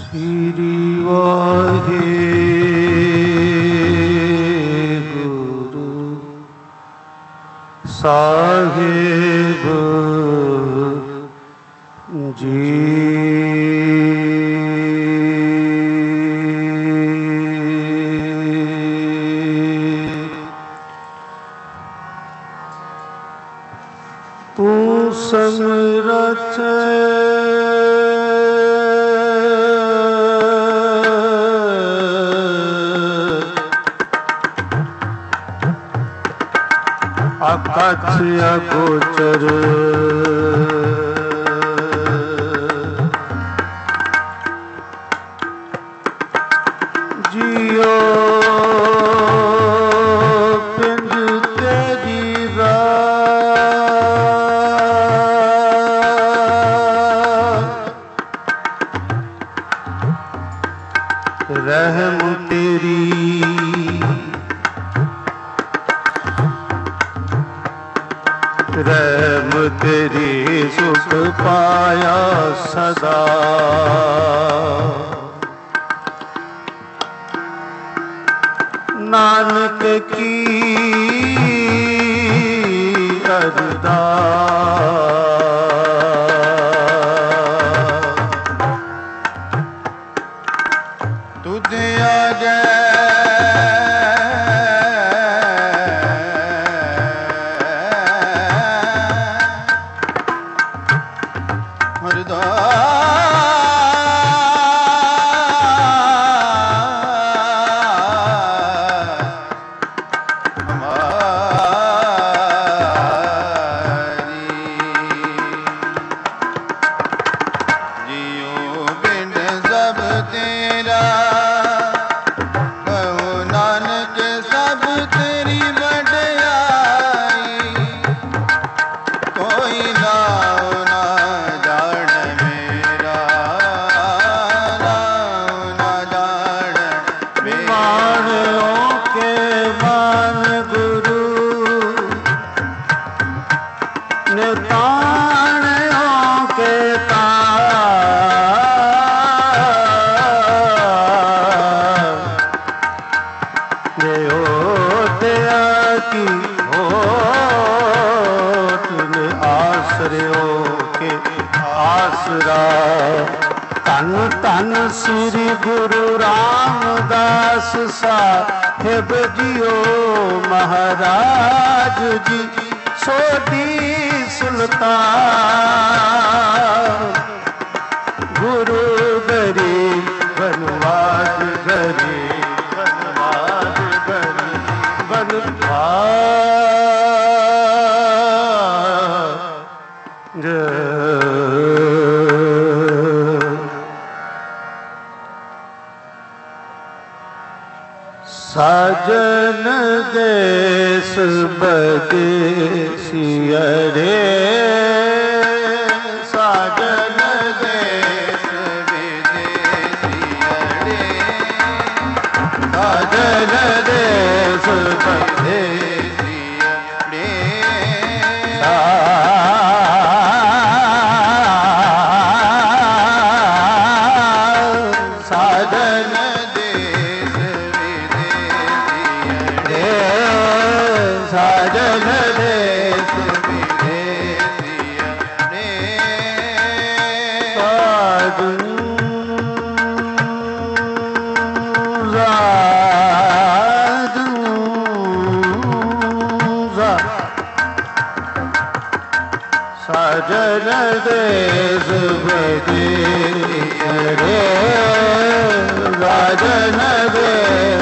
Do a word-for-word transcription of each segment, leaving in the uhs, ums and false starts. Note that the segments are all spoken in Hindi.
श्री वाहे गुरु साहिब जी। तू समरथ अकथ अगोचर जियो पिंड तेरी रात रहम तेरी रहम तेरी सुख पाया सदा। नानक की अरदास तुझे आगे श्री गुरु रामदास साहिब जियो महाराज जी सोढ़ी सुल्तान गुरु गरीब बनवाज गरीब बनवाज गरीब बनवाज साजन देश बदेसिया रे साजन देश विदेसिया रे साजन देश बदेसिया रे साजन साजन देश विदेसिया रे साजन साजन देश विदेसिया रे साजन देश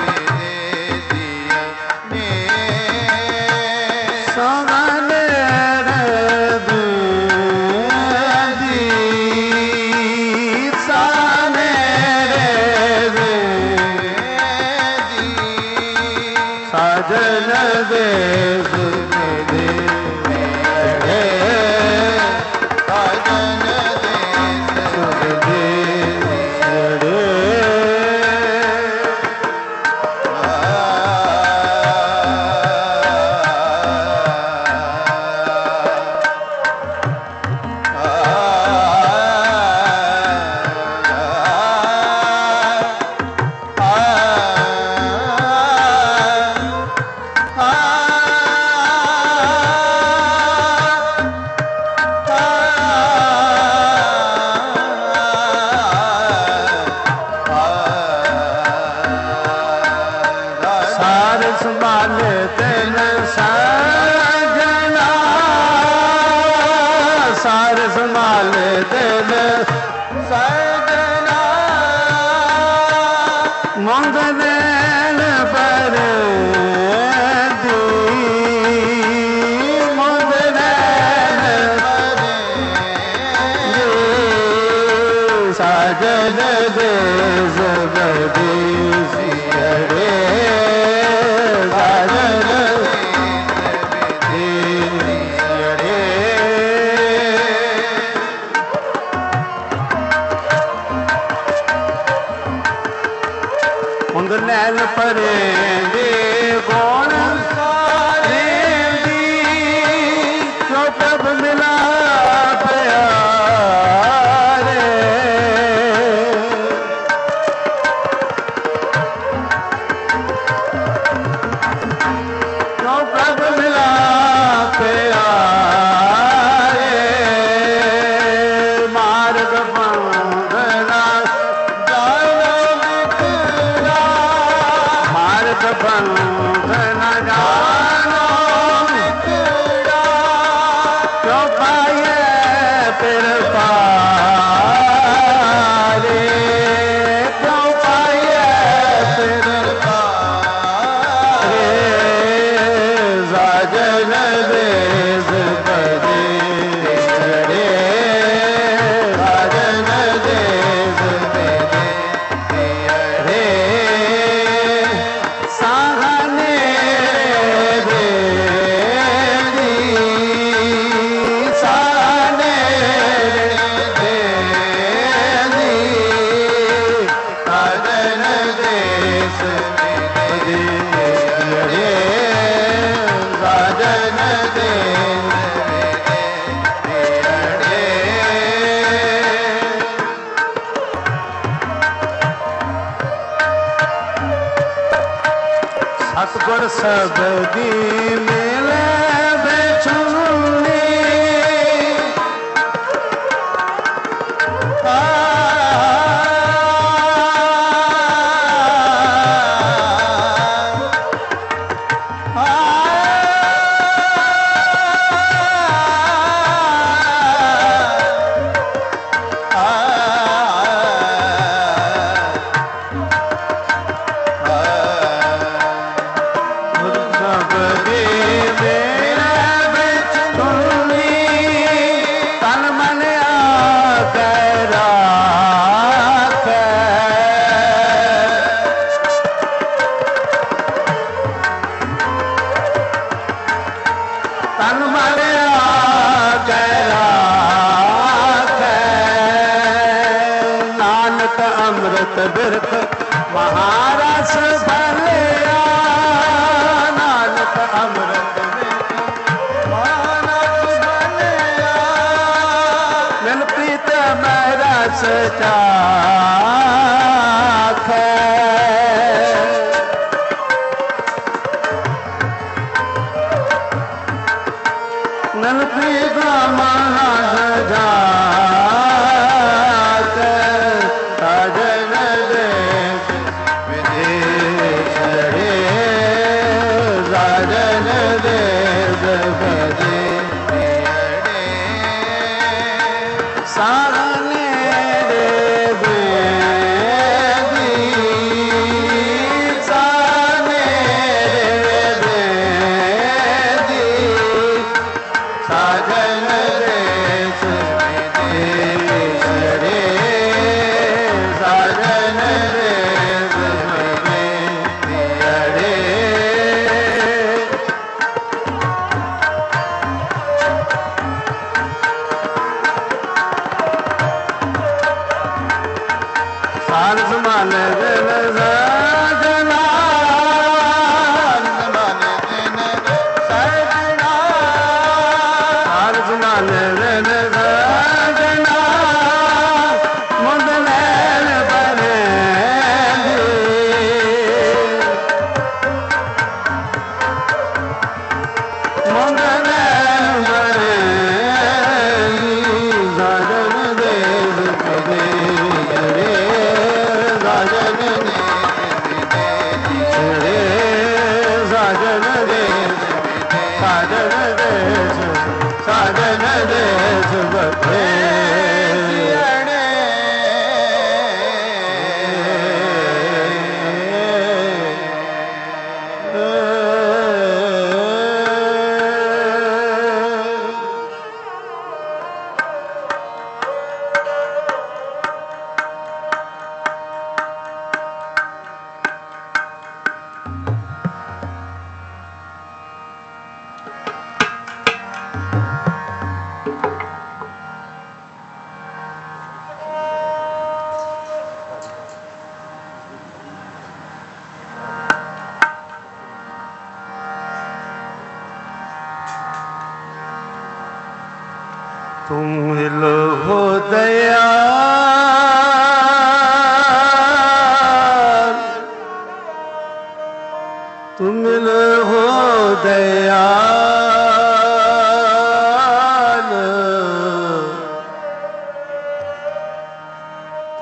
साजन देश साजन देश ਸਜਣਾ ਮੁੰਦ ਨੈਣ ਪਰ ਦੀ ਮੁੰਦ ਨੈਣ ਪਰ ਦੀ ਸਾਜਨ ਦੇ ਜ਼ਬਦੀ ਸਿਰੇ ਸਾਜਨ ਨੈਣ ਪਰੇ ਦੇ ਗੁਣ ਸਾਰੇ ਦੀ ਜੋ ਪ੍ਰਭ ਮਿਲਾ ਪਿਆਰੇ ਜੋ ਪ੍ਰਭ ਮਿਲਾ ਪਿਆਰੇ ਮਾਰਗ ਬੰਧਨਾ ਬੰਧਨ ਜਾਨੋ ਮਿਟੜਾ ਕਿਉ ਪਾਏ ਫਿਰ ਪਾਰੇ ਕਿਉ ਪਾਏ ਫਿਰ ਪਾਰੇ ਸਾਜਨ ਦੇ ਜ਼ਬਦੇ ਛੜੇ ਸਾਜਨ ਦੇ ਜ਼ਬਦੇ ਛੜੇ ਸਾਹਨੇ ਦੇ ਦੀ ਸਾਹਨੇ ਦੇ ਦੀ ਸਾਜਨ ਦੇ ਸਦੇ ਰੇ ਸਾਜਨ ਦੇ ਸਤਿਗੁਰ ਸਬਦੀ ਮਿਲੇ ਬਿਛੁਨੀ ਆ ਅੰਮ੍ਰਿਤ ਬਿਰਖ ਮਹਾਰਸ ਭਲਿਆ ਨਾਨਕ ਅੰਮ੍ਰਿਤ ਬਿਰਖ ਮਹਾਰਸ ਭਲਿਆ ਮਿਲ ਪ੍ਰੀਤ ਮੈਂ ਰਸ ਚਾਖੈ ਮਿਲ ਪ੍ਰੀਤ ਮਹਾਰਸ ਜਾ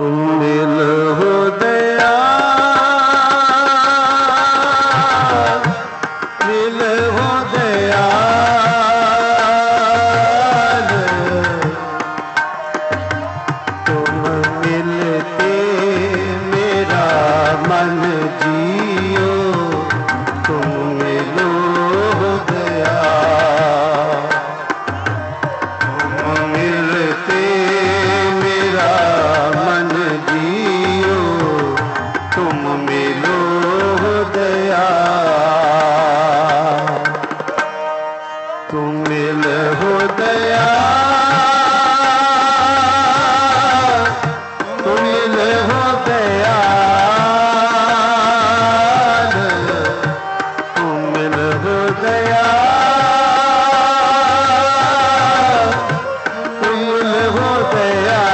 तुम मिल हो दया मिल हो दया तुम मिलते मेरा मन जियो तुम मिलो हो दया तुम मिलते मेरा मन जियो तुम मिलो हो दया तुम मिल हो दया तुम मिल हो दया तुम मिल हो दया तुम मिल हो दया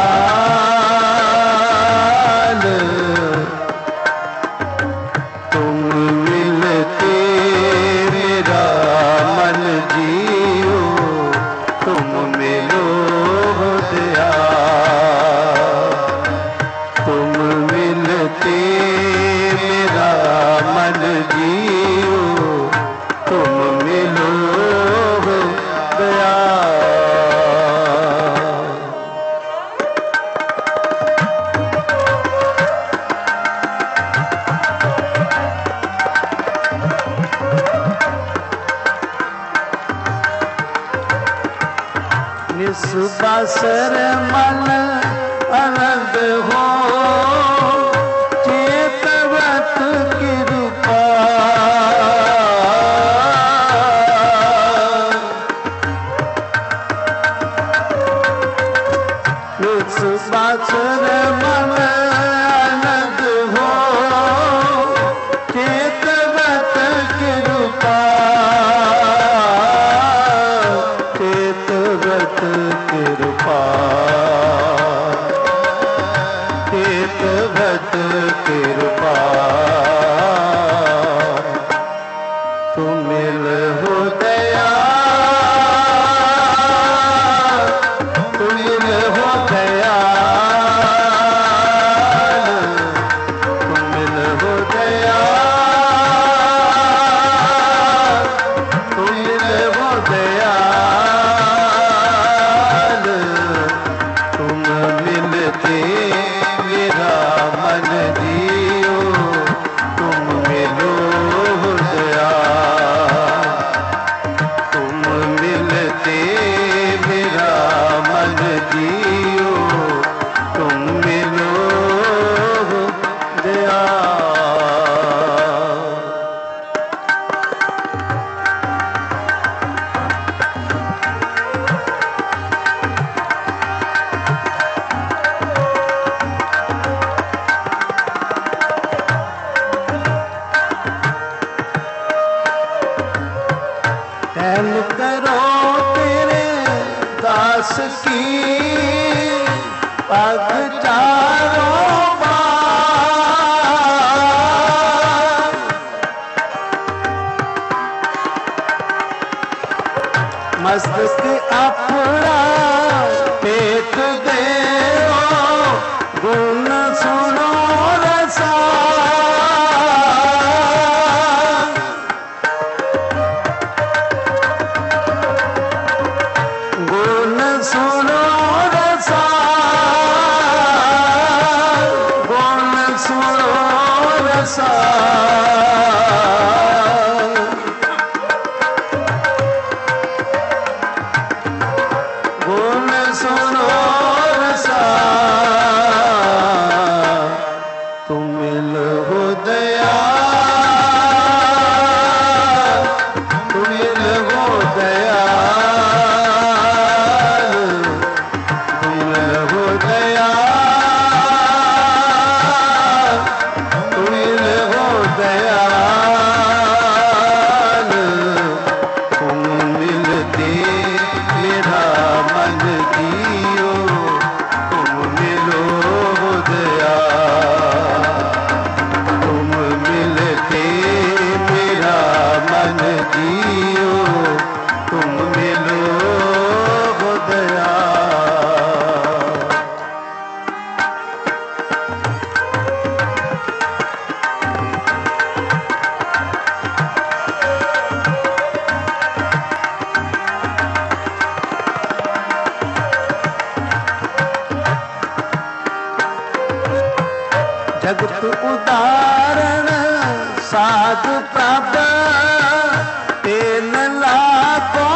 तुम मिलते मेरा मन जियो तुम मिलो हो दया तुम मिलते मेरा मन जियो तुम मिलो हो दया निस्बासर मन आनंद हो चेतवत कृपा निस्बासर मन आनंद हो चेतवत कृपा चेतवत कृपा चेतवत कृपा तुम मिल हो दया तुम मिल हो दया तुम मिल हो दया तुम मिल हो दया तुम मिलते मेरा मन जियो तुम मिलो हो दया तुम मिलते मेरा मन जियो तुम मिलो हो दया रहम करो तेरे दास की पग चारों बार मस्तक अपना पेट दे गुण सुनो रसा गुण सुनो रसा गुण सुनो रसा गुण सुनो रसा जगत उदाहरण साधु प्रभ तेन लाखों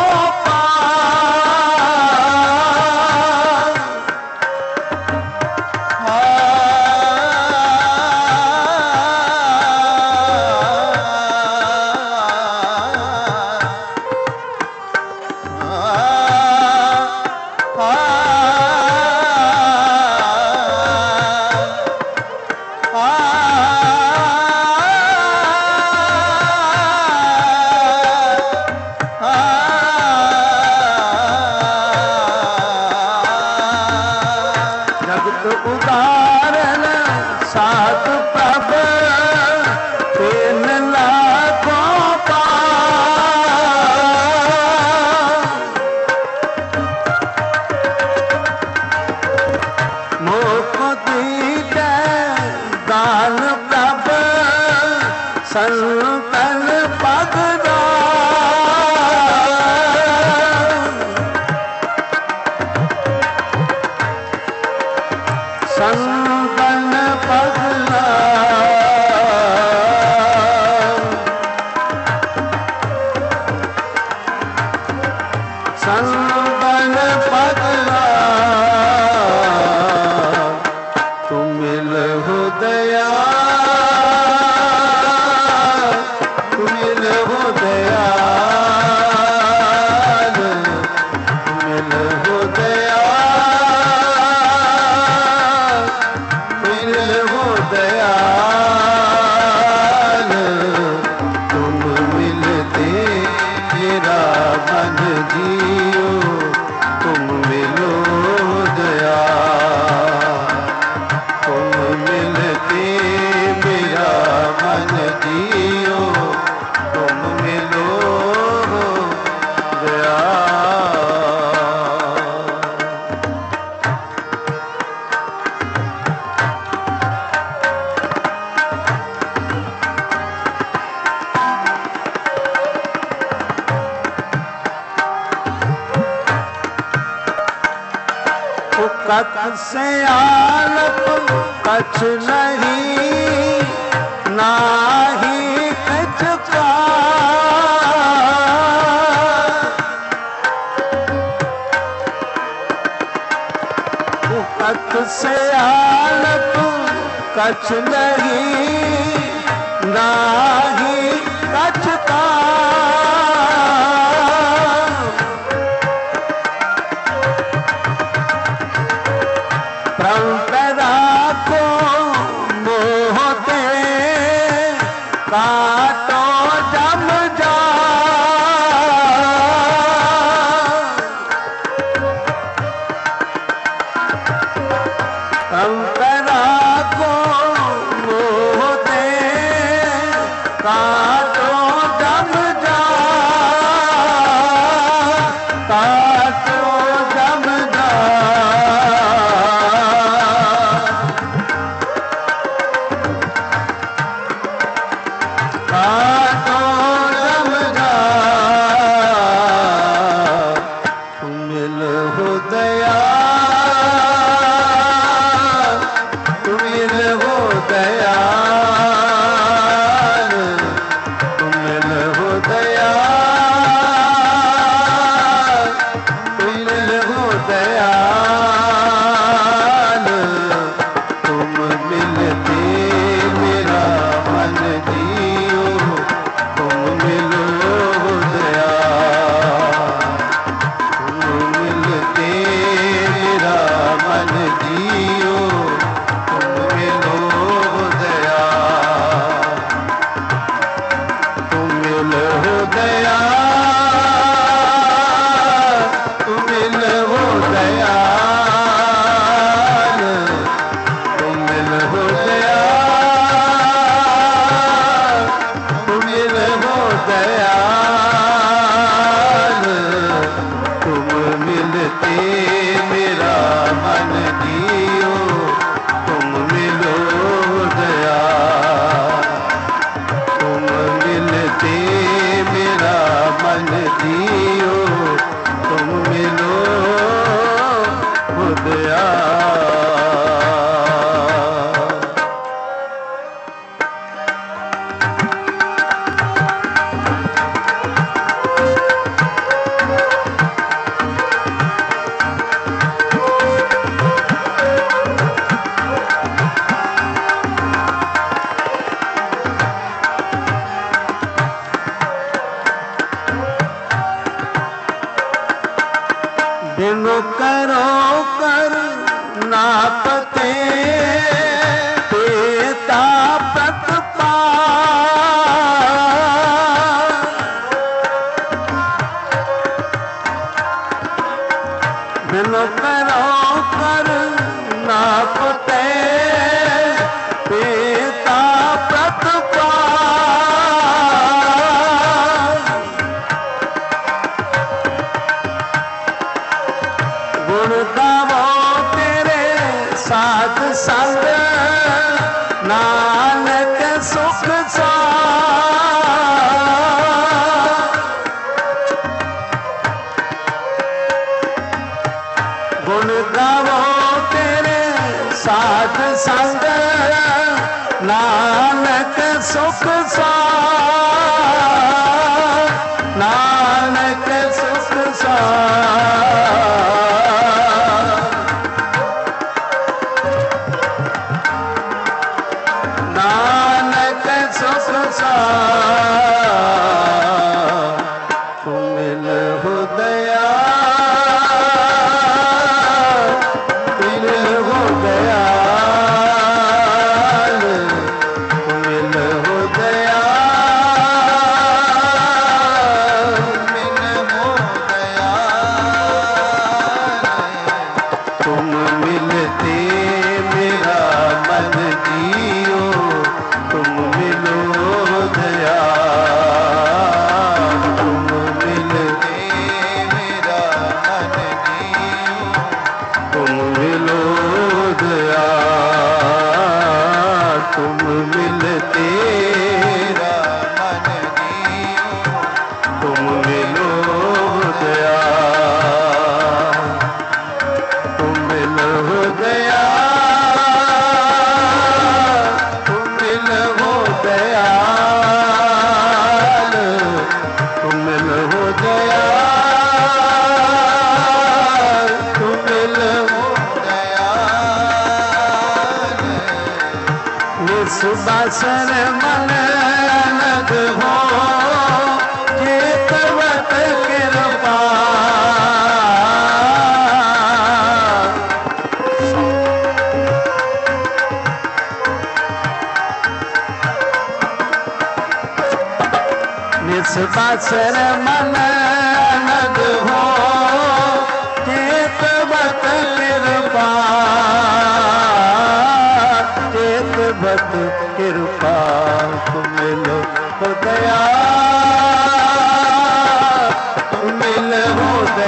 उदाहरण साधु प्रभ तेन लाखों मोख दीते दान प्रभ संतन पगदा संतन पगला संतन पगला तुम मिल हो दया तुम मिल हो दया मिल हो दया दयाल तुम मिलते मेरा मन जियो तुम मिलो दया तुम मिलते मेरा मन जियो तुम मिलो दया कत से आलप कछ नहीं नाही कछ का कत से आलप कछ नहीं नाही कछ का परंपरा को मोहते काटो जम जा परंपरा को मोहते काटो जम जा नानक सुख सार, नानक सुख सार, नानक सुख सार, तुम मिल हो दयाल, मिल हो दयाल, तुम मिल हो दयाल, मिल हो दयाल, तुम मिलते मेरा मन जियो, तुम मिलो दयाल, तुम मिलते मेरा मन जियो, तुम मिलो दयाल, तुम मिलते मेरा मन जियो, तुम मिलो दयाल, तुम मिलो दयाल, तुम मिलो दयाल, तुम मिलो दयाल, तुम मिलो दयाल, निस्बासन मन नद हो चेतवत कृपा, निस्बासन मन नद हो चेतवत कृपा, चेतवत कृपा, तुम मिलो दयाल, तुम मिलो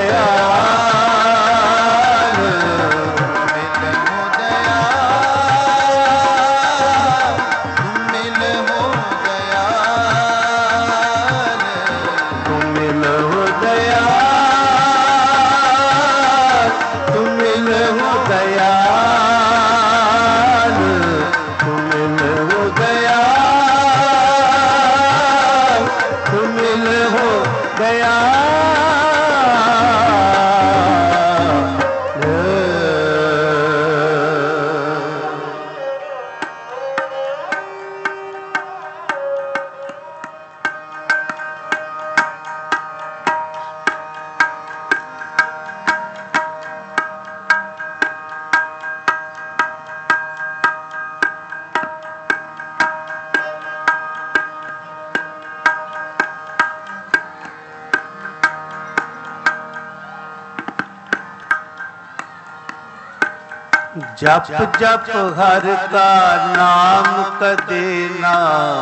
दयाल, मिलो दयाल, मिलो दयाल, तुम मिलो दयाल, तुम मिलो दयाल, तुम मिलो दयाल, तुम मिलो दयाल। जप जप हर का नाम कदे ना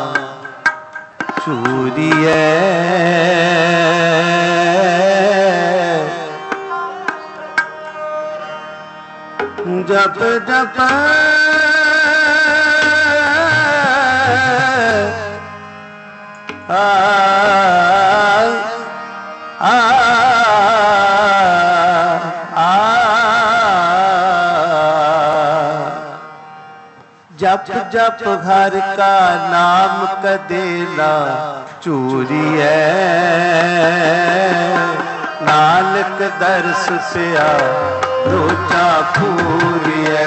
चूरिए, जप जप आ, आ, जप जप हर का नाम कदे ना चूरिए, नानक दर्श पिया लोचा पूरिए,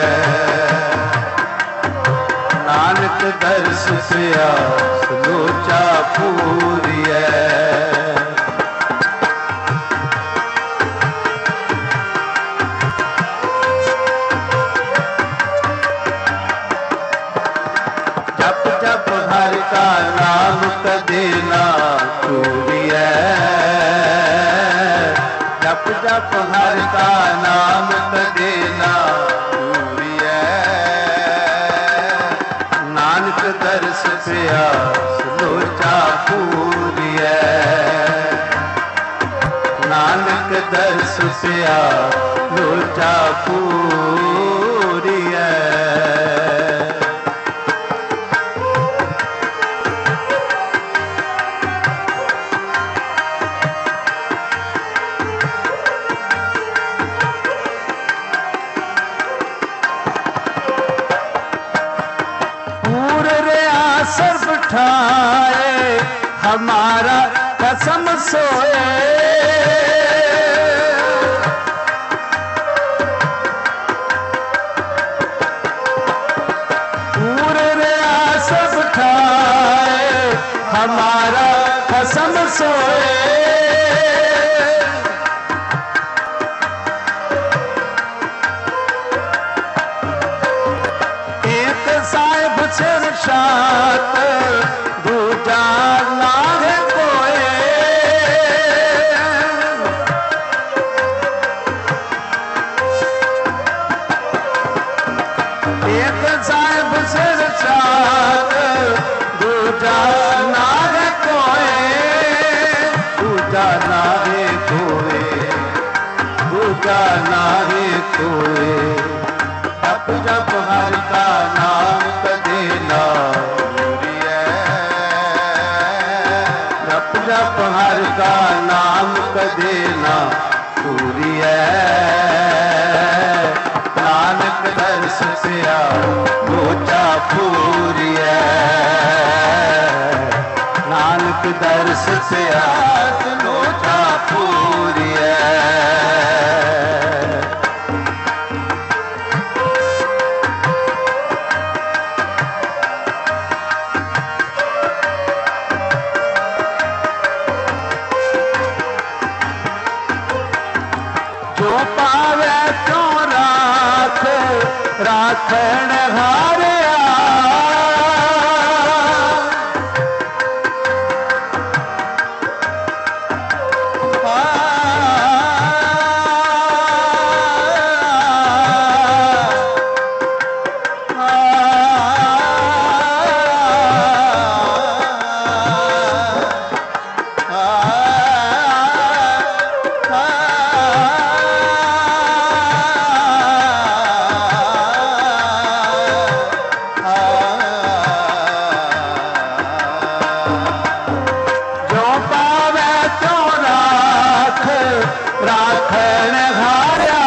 नानक दर्श पिया लोचा पूरिए, का नाम कदे ना चूरिए, जप जप हर का नाम कदे ना चूरिए, नानक दर्श पिया लोचा पूरिए, नानक दर्श पिया लोचा पूरिए। पूर उठाए हमारा कसम सोए। पूरे रियास उठाए हमारा कसम सोए। एक साहिब सिरशात दूजा नाग कोए। एक साहिब सिरशात दूजा नाग कोए। दूजा नागे कोए, दूजा नागे कोए। जप जप हरि का नाम कदे ना भूलिए। जप जप हरि का नाम कदे ना भूलिए। नानक दर्श पिया लोचा पूरिए। नानक दर्श पिया लोचा पूरिए। जो पावे तो राख राखण हारिया। राखण हारिया।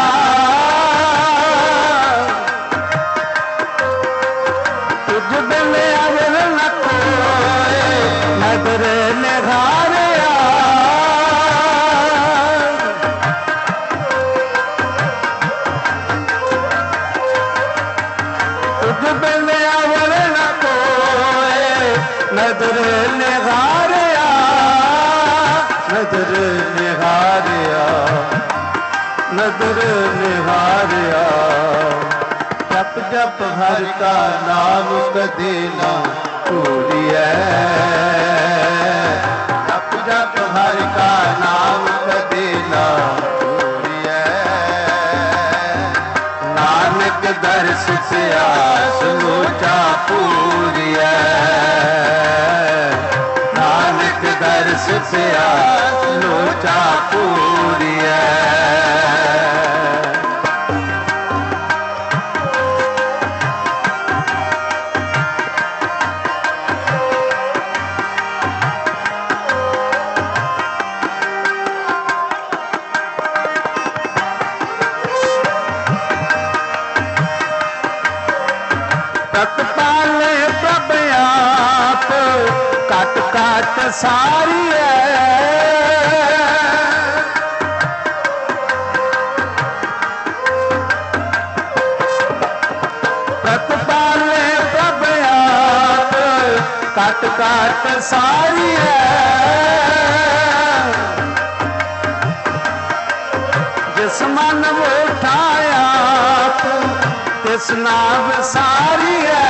तुझ बिन अवर न कोई नदर निहारिया। तुझ बिन अवर न कोई नदर निहारिया। नदर निहारिया, नदर निहारिया। जप जप हर का नाम कदे ना भूलिए। जप जप हर का नाम कदे ना भूलिए। नानक दर्श प्यास लोचा पूरिए। नानक दर्श प्यास लोचा पूरिए। तत्पाले प्रभ आप काट काट सारी है। तत्पाले प्रभ आप काट काट सारी है। जिस मन वो उठाया तिस नाव सारी है।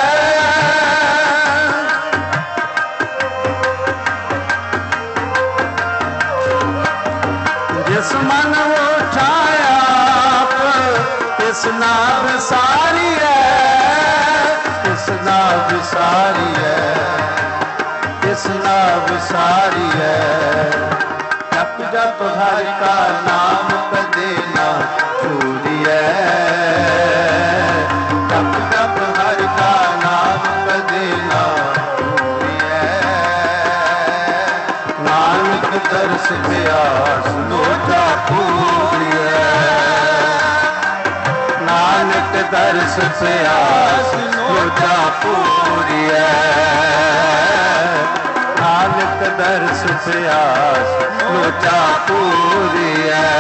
जिस मन वो उठाया तिस नाव सारी है। तिस नाव सारी है, तिस नाव सारी है। जप जप हरि का नाम कदे ना भूलिए। जप जप हरि का नाम कदे ना भूलिए। नानक दर्श प्यास लोचा पूरिए। नानक दर्श प्यास लोचा पूरिए। दर्श प्यास लोचा पूरी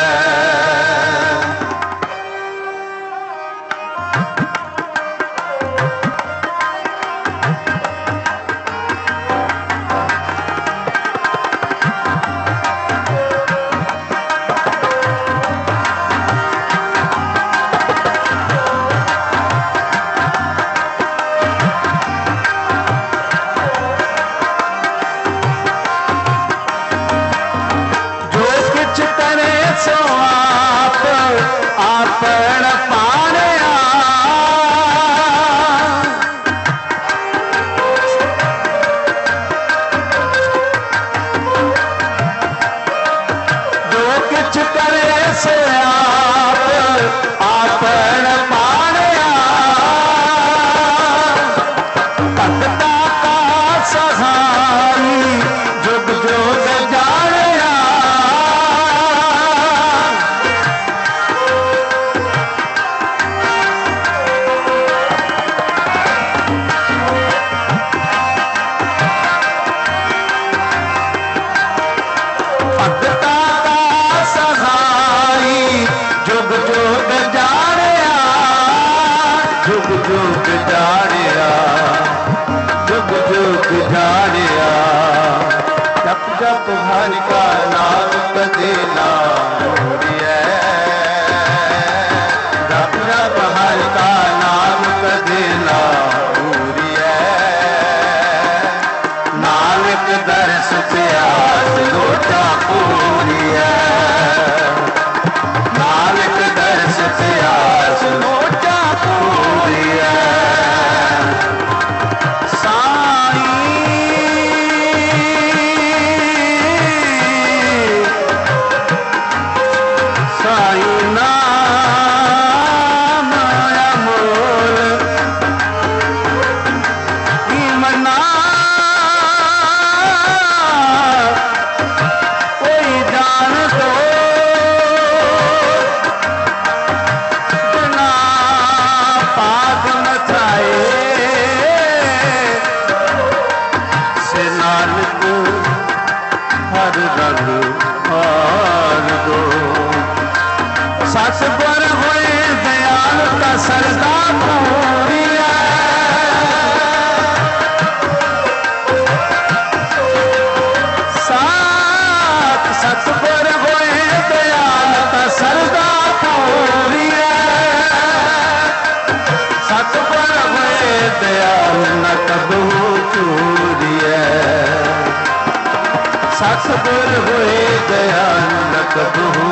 सतगुर हुए दयाल न कबहू।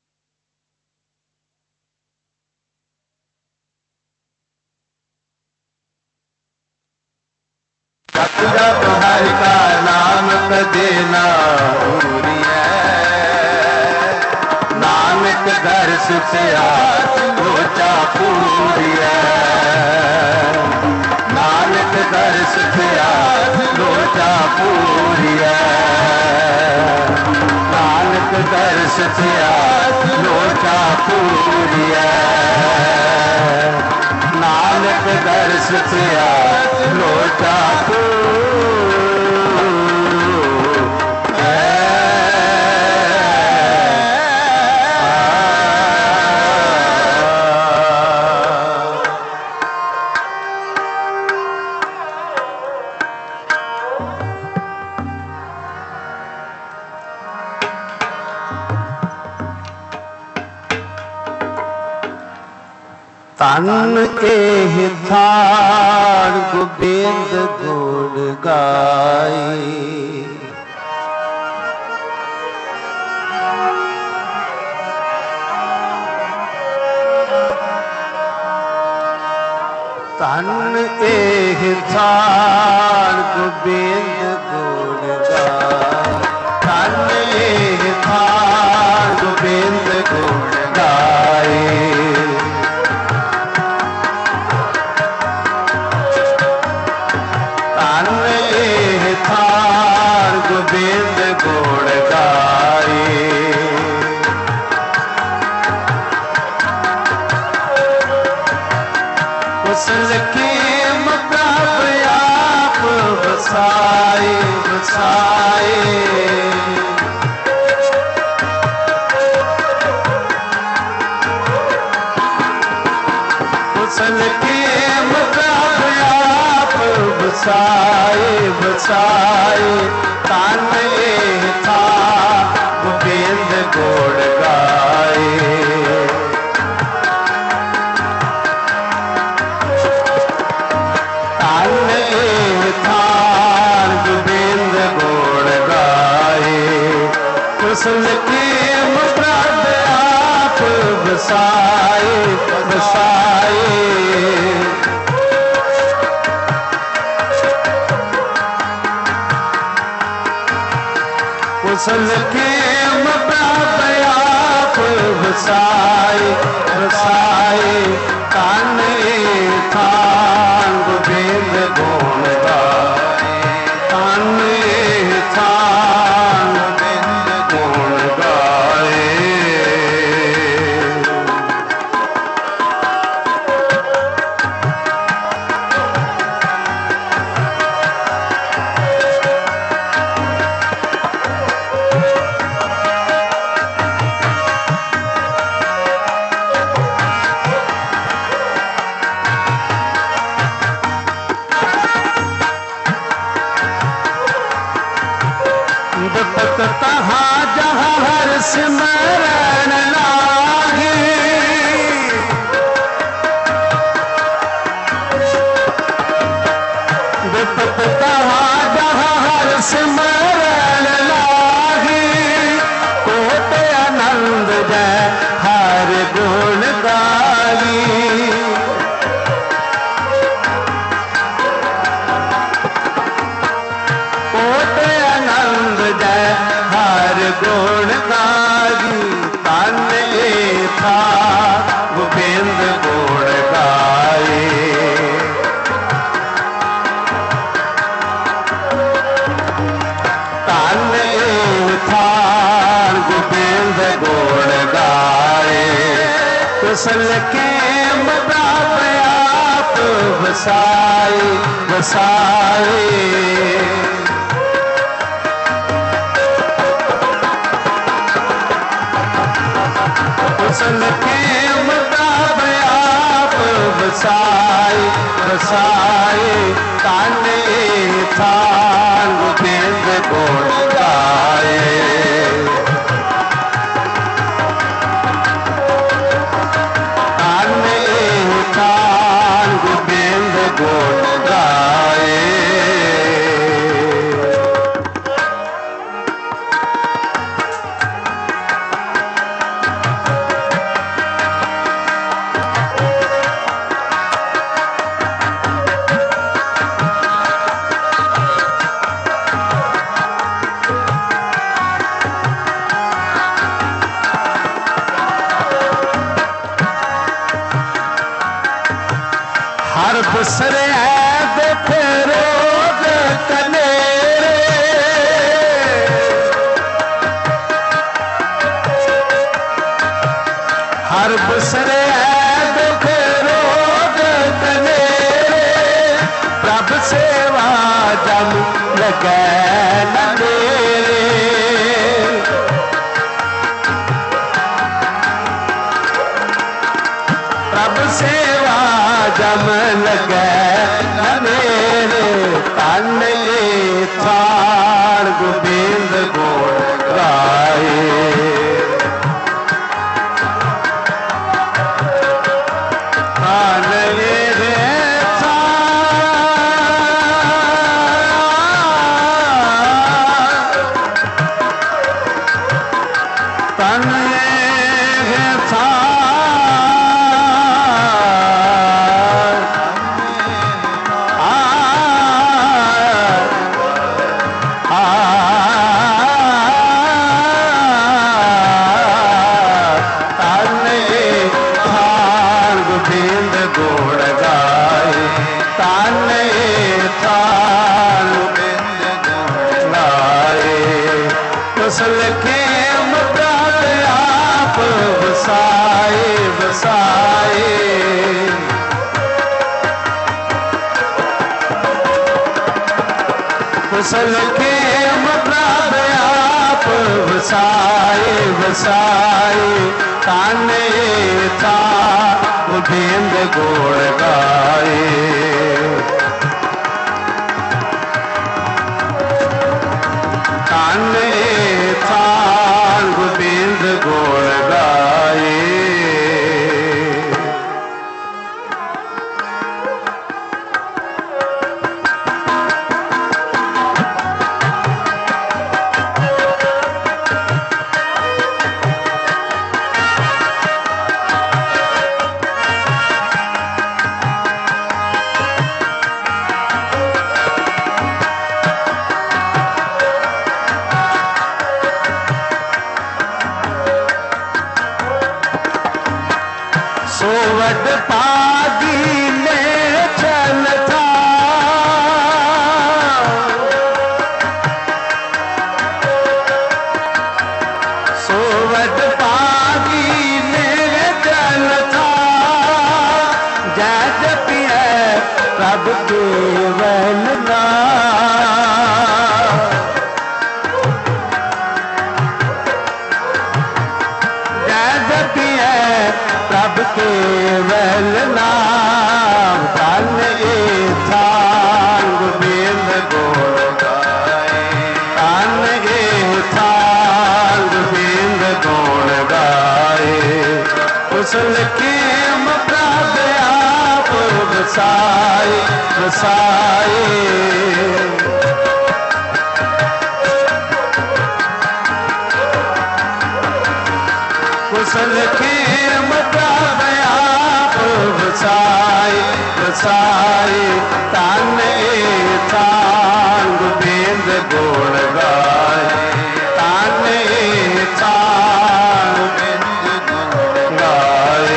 जप हरि का नाम कदे ना भूलिए, नानक दर्श प्यास लोचा पूरिए, नानक दर्श प्यास लोचा पूरिए, नानक दर्श प्यास लोचा पूरिए, नानक दर्श प्यास लोचा तन एह थार गोबिंद गुण गाई, तन एह थार गोबिंद गुण गाई, तन एह थार गोबिंद गुण गाई, गोविंद गुण गाए, उस लखे प्रभ आप बसाए, बसाए बसाए तन ए था गोबिंद गुण गाए। तन ए था गोबिंद गुण गाए। कुशल के प्रभ आप बसाए बसाए। कुशल के प्रभ आप बसाए बसाए तन ए था गोबिंद गुण गाए। तन ए था गोबिंद गुण गाए। तहाँ जहाँ हर सिमरन लागे। विपत तहाँ जहाँ हर सिमरन लागे। कोट आनंद जय हर गुण गाई। कोट आनंद जय हर गुण गाई। तन ए था गोबिंद गुण गाए। तन ए था गोबिंद गुण गाए। कुशल के प्रभ आप बसाए बसाए। कुशल के प्रभ आप बसाए बसाए तन ए था गोबिंद गुण गाए। तन ए था गोबिंद गुण गाए। हर बसरे है दुख रोग कनेरे। हर बसरे है दुख रोग कनेरे। प्रभ सेवा जम लगे न मेरे। प्रभ सेवा जम लगे न मेरे। तन ए था गोबिंद गुण गाए। तन ए था तन ए था कुशल के प्रभ आप बसाए बसाए। कुशल के प्रभ आप बसाए बसाए। तन ए था गोबिंद गुण गाए। प्रभ केवल नाम। जय जपिए प्रभ केवल नाम। धन एथान गोबिंद गुण गाए। धन एथान गोबिंद गुण गाए। कुशल खेम प्रभ आप बसाए बसाए। कुशल खेम प्रभ आप बसाए बसाए। तन एथान गोबिंद गुण गाए। तन एथान गोबिंद गुण गाए।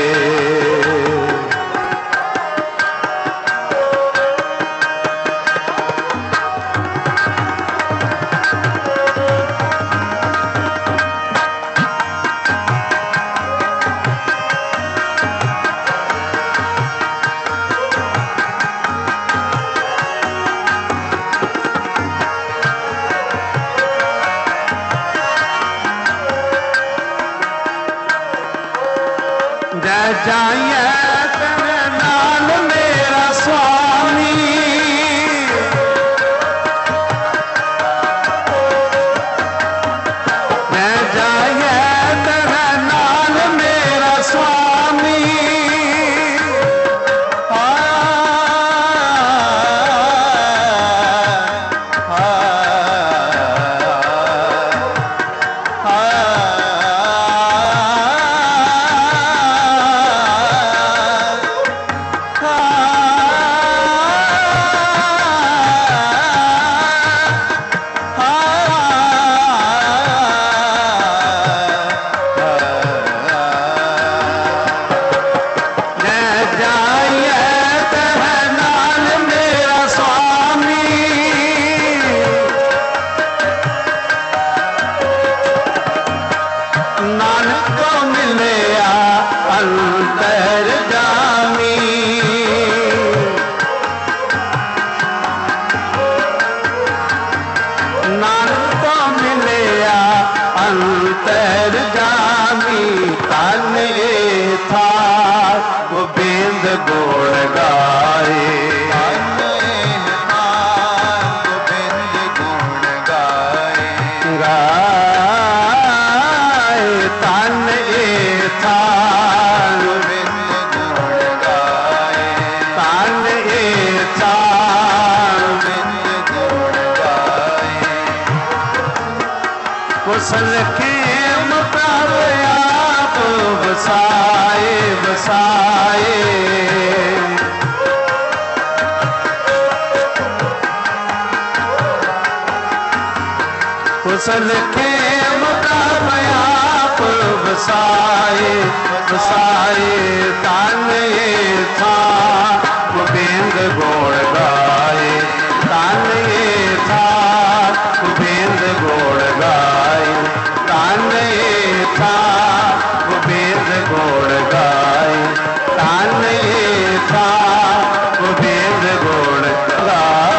जय जाइए तेरे नाल मेरा स्वामी। जय जाइए तेरे नाल मेरा स्वामी। आ, आ, आ, आ, नानक को मिलया अंतर जामी। नानक को मिलया अंतर जामी। तन एथान गोबिंद गुण गाए। तन एथान गोबिंद गुण गाए गाए। तन एथान गोबिंद गुण गाए। तन एथान गोबिंद गुण गाए। कुशल खेम प्रभ आप बसाए बसाए। कुशल खेम प्रभ आप बसाए बसाए। तन एथान गोबिंद गुण गाए। तन एथान गोबिंद गुण गाए। तन एथान गोबिंद गुण गाए। तन एथान गोबिंद गुण गाए।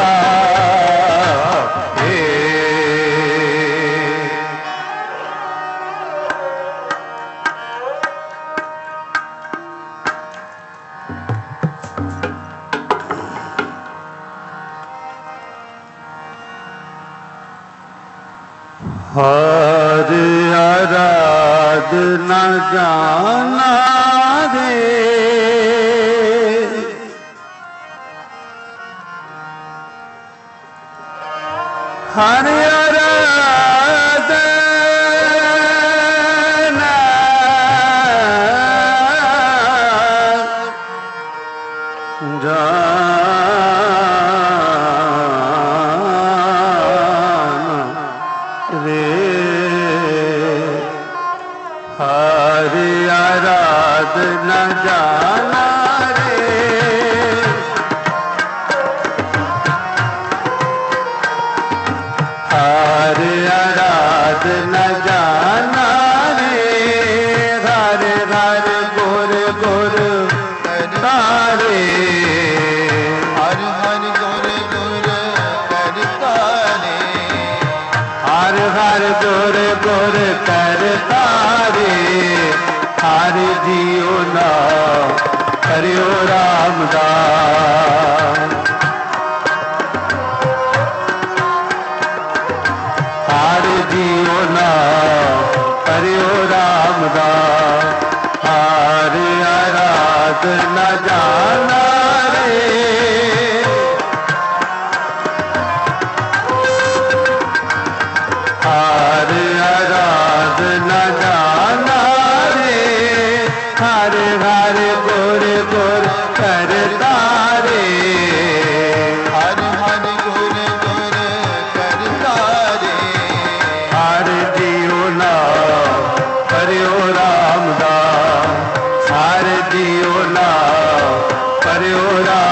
हर आराधना जाना रे। हर आराधना जाना रे। हर आराधना जाना रे। हर आराधना गुर गुर करता रे हर जियो नाम करियो रामदास हर जियो नाम करियो रामदास हर आराधना जाना रे हर आराधना जाना रे हर हर गुर गुर करता रे हर हर गुर गुर करता रे हर जियो नाम करियो रामदास हर जियो नाम करियो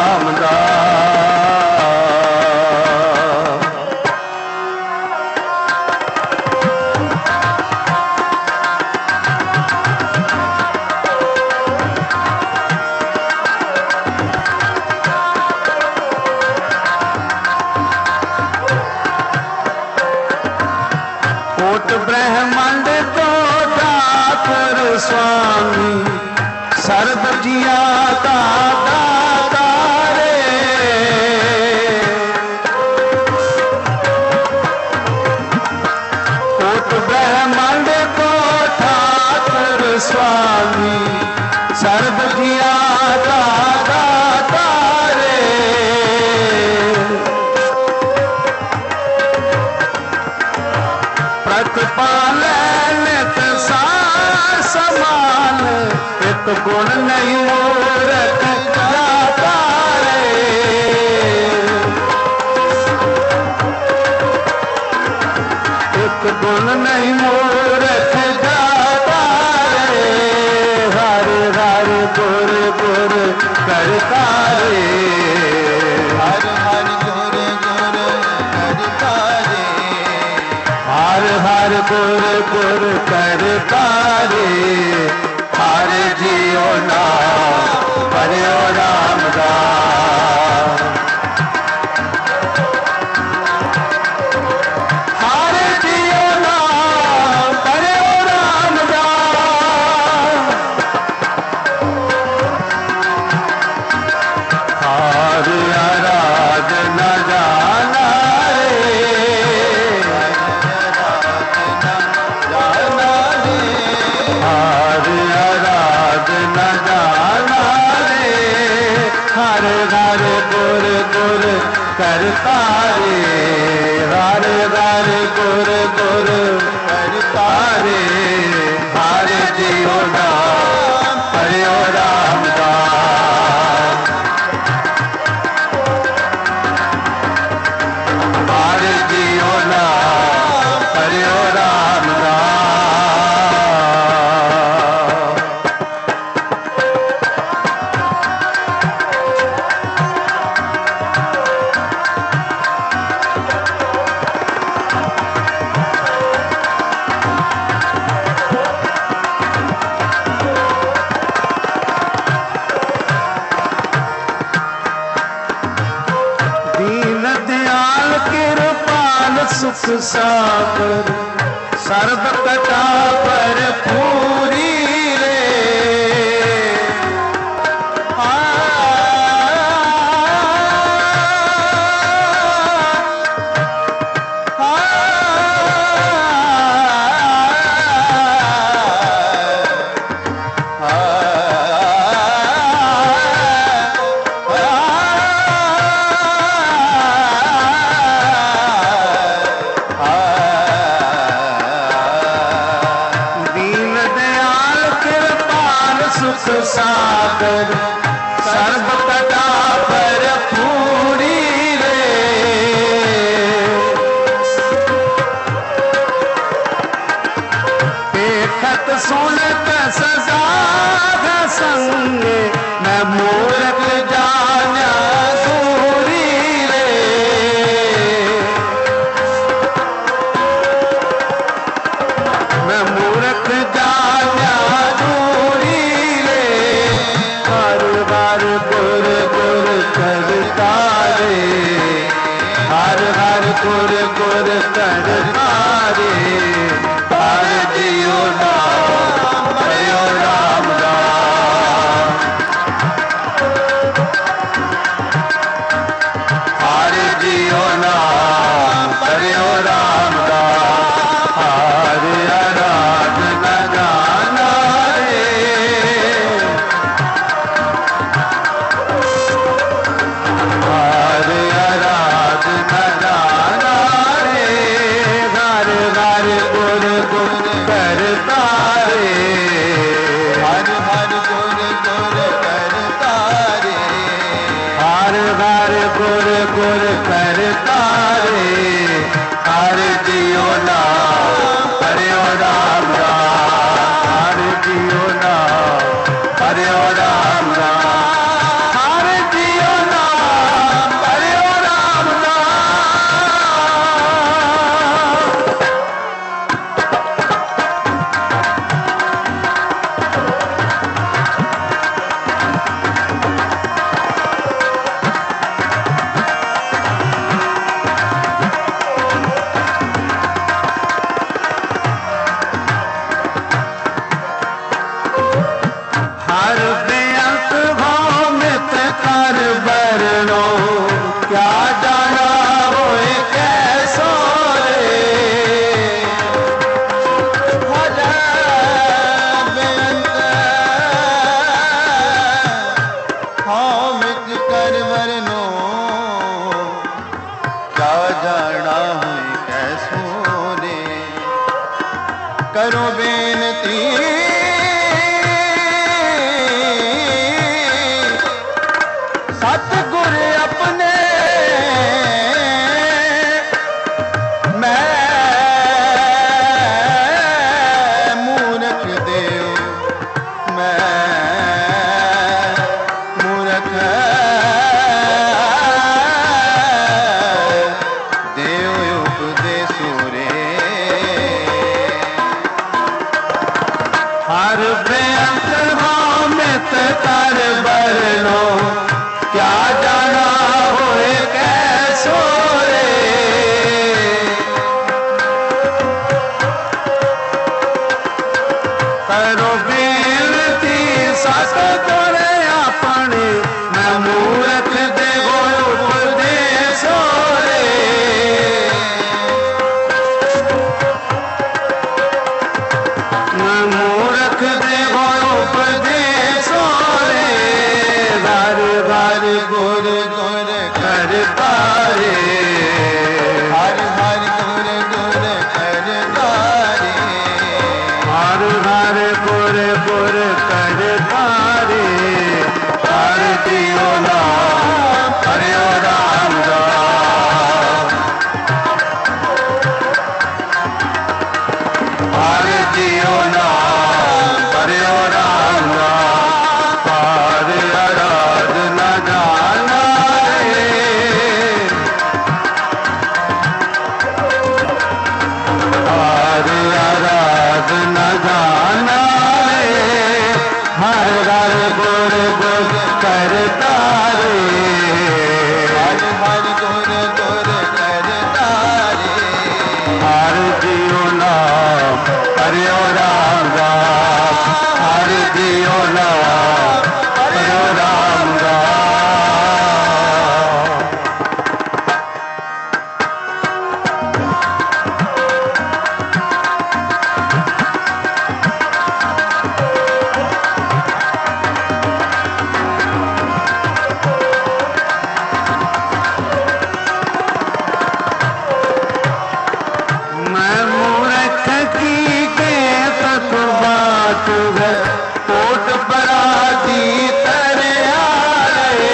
रामदास कोट ब्रह्मांड को ठाकुर स्वामी सर्व जिया का दाता रे कोट ब्रह्मांड को ठाकुर स्वामी सर्व जिया का दाता रे प्रतिपालन समान एक गुण नहीं मूरत जाता रे एक गुण नहीं मूरत जाता रे हर हर गुर गुर करता रे हर हर गुर गुर करता रे हर हर गुर गुर करता रे हर जियो नाम करियो रामदास हर जियो नाम करियो रामदास हर आराधना जाना रे हर आराधना जाना रे हर हर गुर गुर करता रे हर हर गुर गुर करता रे हर जियो नाम करियो रामदास हर जियो नाम करियो रामदास दीन दयाल कृपाल सुख सागर सर्व कटा पर पूरी रे आ, आ, आ, दीन दयाल कृपाल सुख सागर सर्व कटा पर पूरी रे देखत सुनत सदा संग मैं मूरत जाना दूरी रे मैं मूरत जाना दूरी रे हर हर गुर गुर करता रे हर हर गुर गुर करता रे करता रे हर जियो नाम हरिओ राम राम हर जियो नाम हरिओ राम राम हर जियो नाम हरिओ राम राम। हर बेअंत भौमित कर बरनो क्या जाना होए कैसो रे। हर बेअंत भौमित कर बरनो क्या जाना होए कैसो रे। करो बेनती सतगुर अपने मैं मूर्ख देव मैं मूर्ख देव उपदेशु रे। हर बेअंत भौमित कर बरनो क्या जाना होए कैसो रे। करो बेनती सतगुर अपने मैं मूर्ख देव उपदेशो रे। मैं मूर्ख देव उपदेशो रे। हर हर गुर गुर करता रे हर हर गुर गुर करता रे हर हर गुर गुर करता रे। हर जियो नाम हरिओ राम राम हर जियो नाम हरिओ राम राम। हर आराधना जाना रे हर आराधना जाना रे। हर हर गुर गुर करता रे हर हर गुर गुर करता रे। हर जियो नाम हरिओ राम राम हर जियो नाम हरिओ राम राम। मैं मूर्ख की के तक बात है कोट पराधी तरे आए।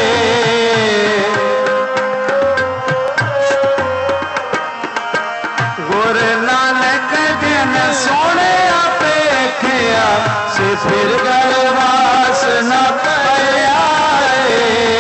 गुर नानक जिन सोने अपेखिया से फिर गलवास न पाए आए।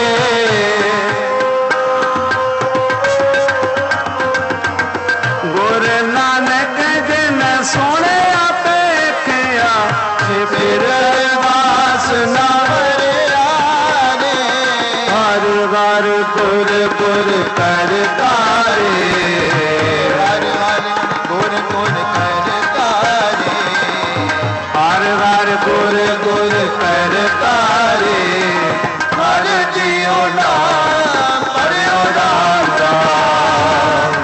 गुर नानक जिन सोने अपेखिया से फिर वास न रे। हर हर गुर गुर करता रे हर हर गुर गुर करता रे हर हर गुर गुर करता रे। हर जियो नाम हरिओ राम राम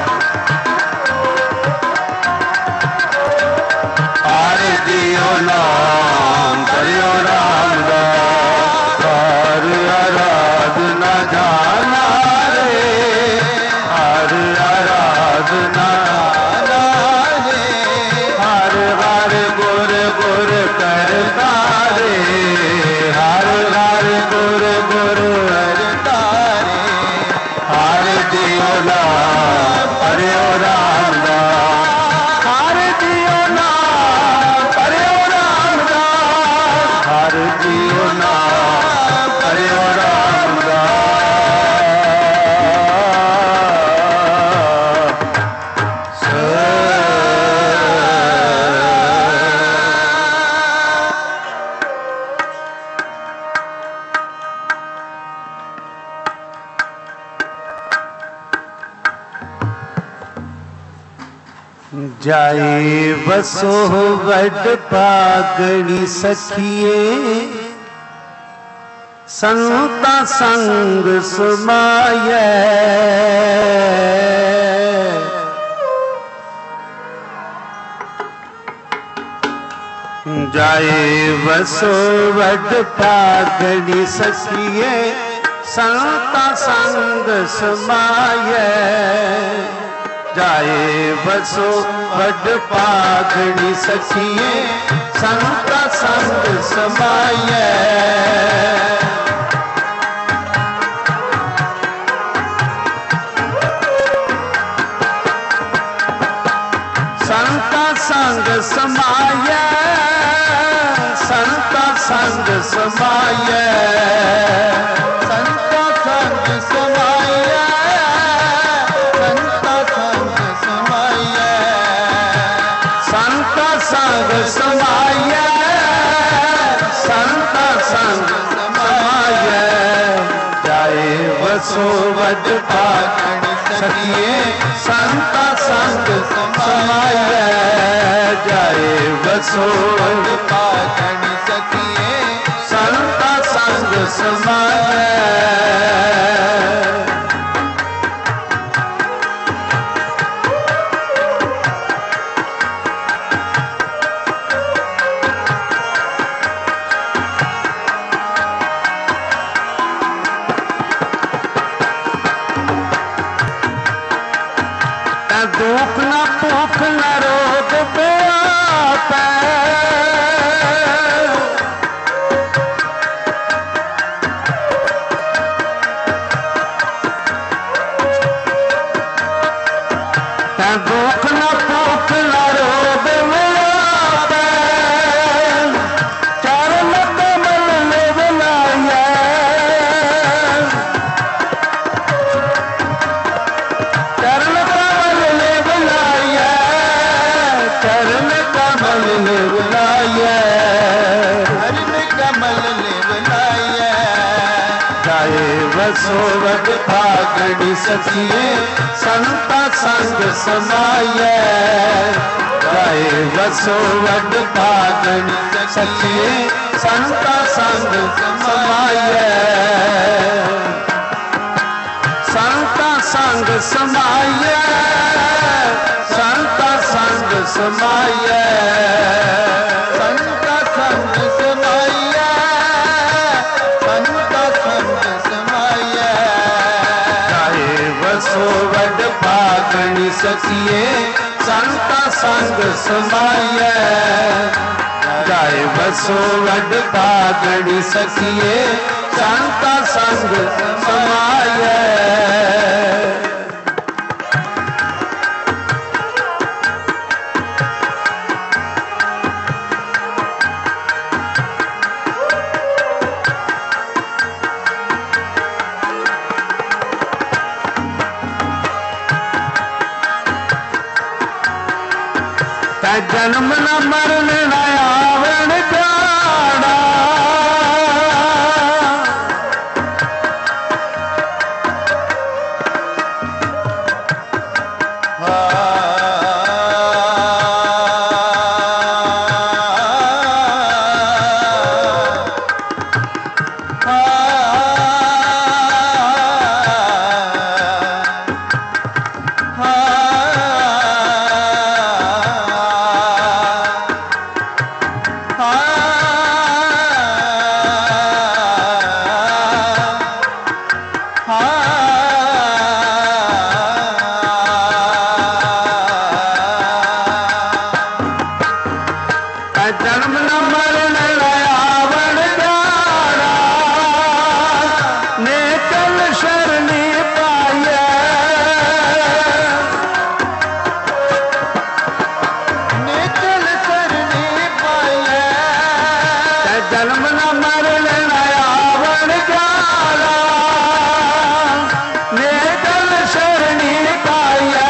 हर जियो नाम हरिओ राम राम। हर आराधना जाना रे हर आराधना जाए बसो वड पागणी सखिए संता संग समाये जाए बसो वड पागणी सखिए संता संग समाये जाए बसो वड पागणी सखिए संता संग समाये संता संग समाये संता संग समाये संता संग समाये संता संग समाये संता संग समाये संता संग समाये जाए बसो वड पागणी सखिए संता संग समाये जाए बसो वड पागणी सखिए संता संग समाये दुख न भूख न रोग पे दुख न भूख न रोग चरण कमल लेवलाये चरण कमल लेवलाये चरण कमल लेवलाये चरण कमल लेवलाये जाए बसो वड पागणी सखिए संता संग समाये जाए बसो वड पागणी सखिए संता संग समाये संता संग समाये संता संग समाये संता संग समाये संता संग समाये जाए बसो वड पागणी सखिए संता संग समाये जाए बसो वड पागणी सखिए संता संग समाये जन्म न मरण न आवण जाना जन्म न मरण न आवण जाना ने चल शरणी पाये ने चल शरणी पाये जन्म न मरण न आवण जाना ने चल शरणी पाये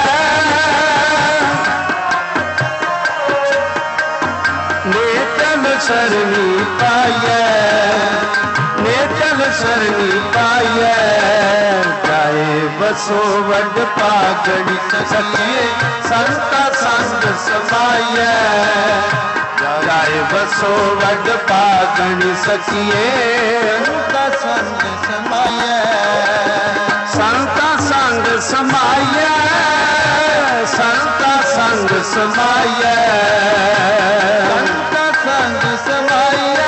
शरणी पाये ने चल शरणी पाये जाए बसो वड पागणी सखिए संता संग समाये जाए बसो वड पागणी सखिए संता संग समाये संता संग समाये संता संग समाये संता संग समाये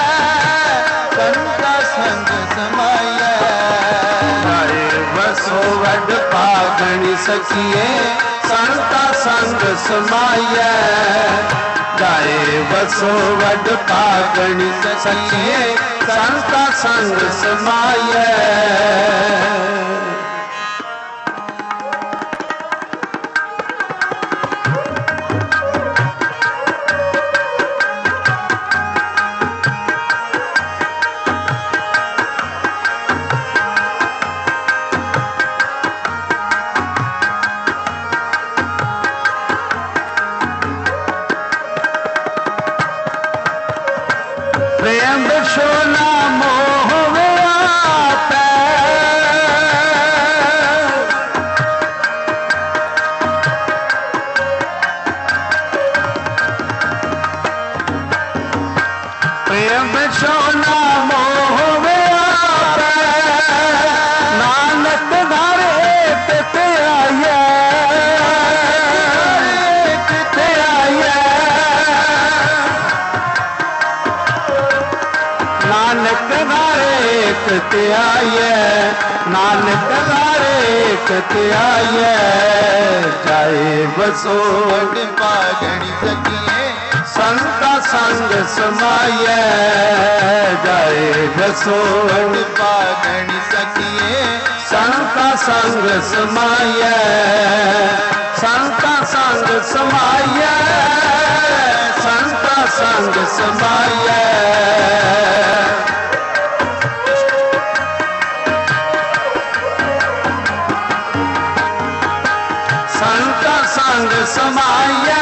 संता संग समाये जाए बसो वड पागणी सखिए संता संग समाये जाए बसो वड पागणी सखिए संता संग समाये प्रेम सोना मोह व्यापै प्रेम सोना मोह व्यापै नानक घर एक आया नानक नारे कते आये नानक नारे कते आये जाए बसो वड पागणी सखिए संता संग समाये जाए बसो वड पागणी सखिए संता संग समाये संता संग समाये संता संग समाये संता संग समाये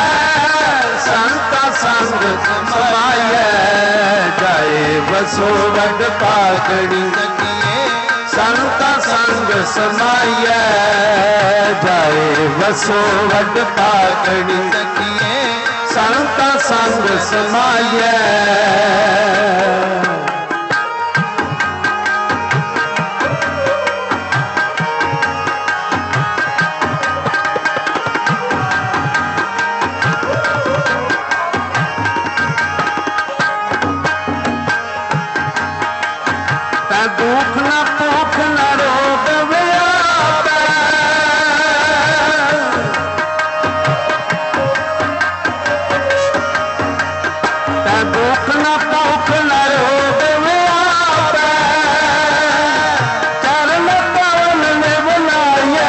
संता संग समाये जाए बसो वड पागणी सखिए संता संग समाये जाए बसो वड पागणी सखिए संता संग समाये दुख न पुख न रोग व्यापै दुख न पुख न रोग व्यापै चरण पवन में बुलाये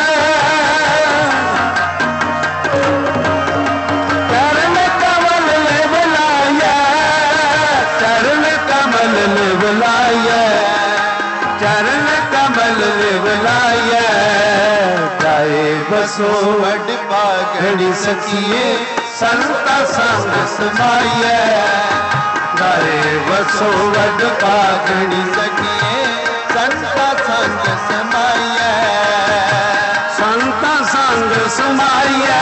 चरण कमल में बुलाये चरण कमल में बुलाये चरण कमल बुलाये जाए बसो वड पागणी सखिए संता संग समाये जाए बसो वड पागणी सखिए संता संग समाये संता संग समाये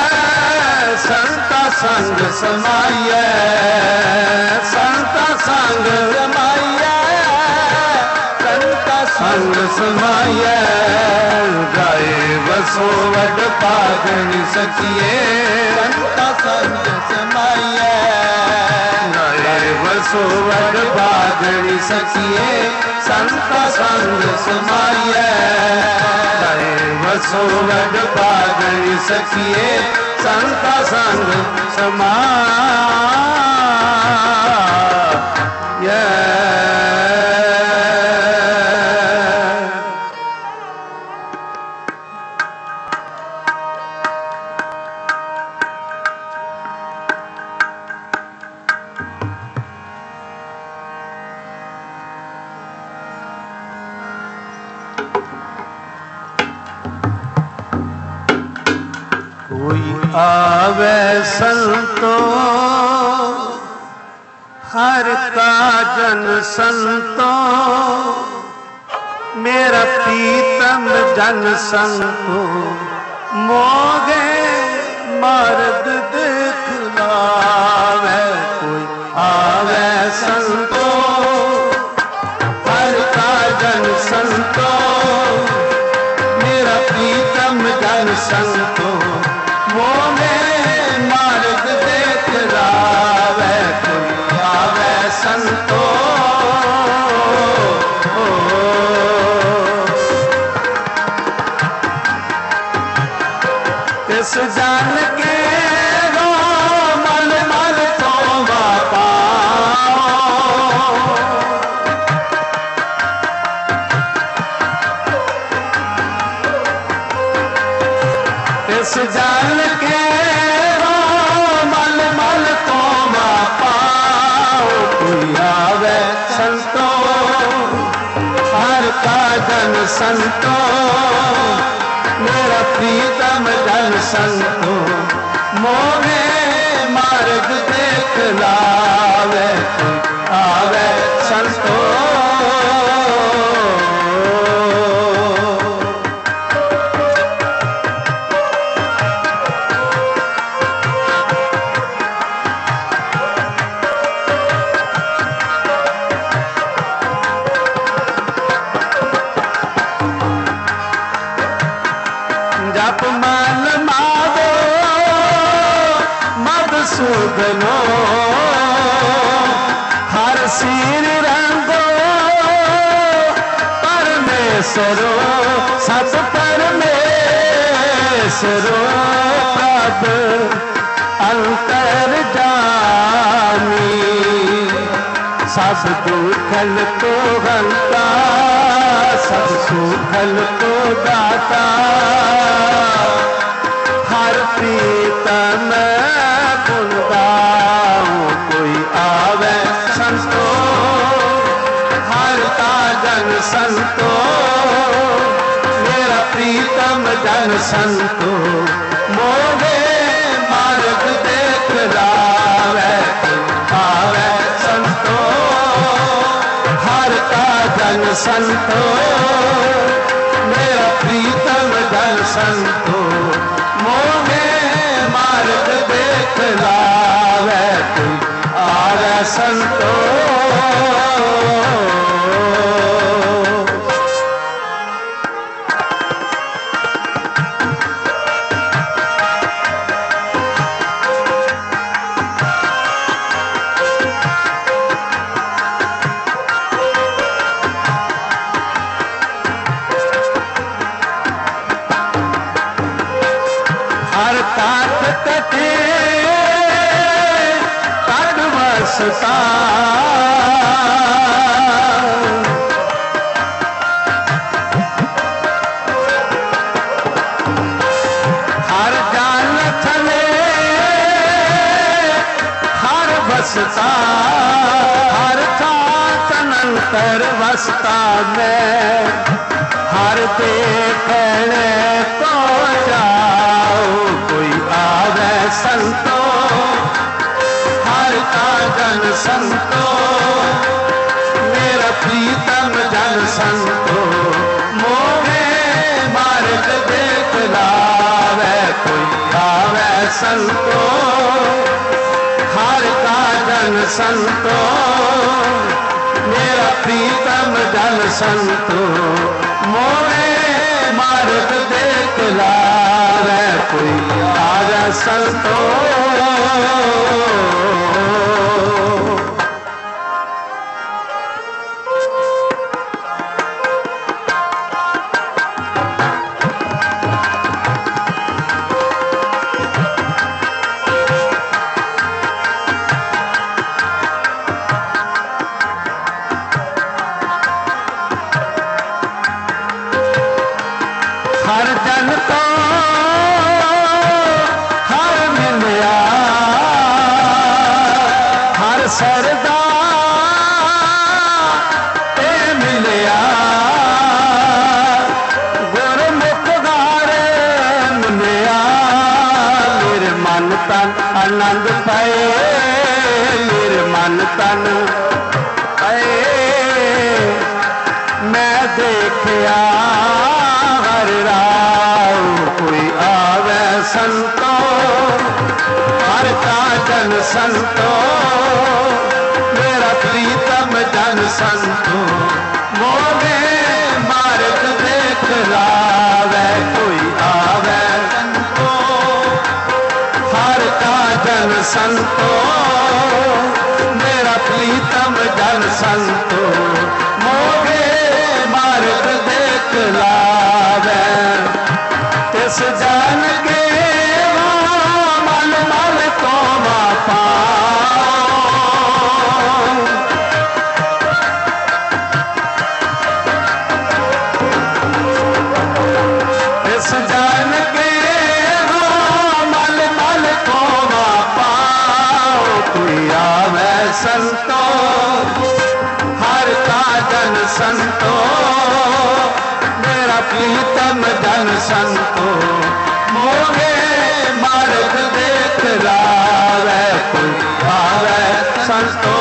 संता संग समाये संता संग समाये संग समाये जाए बसो वड पागणी सखिए संता संग समाये जाए बसो वड पागणी सखिए संता संग समाये जाए बसो वड पागणी सखिए संता संग समाये आवे संतो हर का जन संतो मेरा प्रीतम जन संतो मोगे मार्ग दिखलावे कोई आवे संतो हर का जन संतो मेरा प्रीतम जन संतो मोगे मार्ग दिखलावे कोई आवे संतो इस जान के रो मल मल तो बापा इस जान के रो मल मल तो बापा कोई आवे संतो हर का जन संतो मेरा प्रीतम जन संतो मोहे मार्ग दिखलावे आवे संतो जप मन मावो मधुसूदनो हर सिर रंगो परमेश्वरो सत परमेश्वरो प्रभ अंतर जानी सब दुखल को हंता सब सुखल को दाता हर प्रीतम गुणगाओ कोई आवे संतो हर का जन संतो मेरा प्रीतम जन संतो मोगे मार्ग दिखलावे आवे संतो हर का जन संतो मेरा प्रीतम जन संतो मोगे मार्ग दिखलावे कोई आवे संतो हर तात कटे तद वसता हर जान चले हर बसता हर चातनंतर बसता में हर देखने तो जाओ कोई आवे संतो हर का जन संतो मेरा प्रीतम जन संतो मोहे मार्ग दिखलावे कोई आवे संतो हर का जन संतो मेरा प्रीतम जन संतो मोहे मार्ग दिखलावे कोई आवे संतो हर जन को हर मिलया हर सरदा ते मिलया गुरमुख गारे मिलया मेरे मन तन आनंद पाए मेरे मन तन पाए मैं देख जतिया हर राव कोई आवे संतो हर का जन संतो मेरा प्रीतम जन संतो मोगे मार्ग देख लावे कोई आवे संतो हर का जन संतो मेरा प्रीतम जन संतो मोगे मार्ग देख लावे तिस जान के मल मल को मापा तिस जान के मल मल को मापा कोई आवे संतो हर का जन संतो मेरा प्रीतम जन संतो मोगे मार्ग देख लावे कोई आवे संतो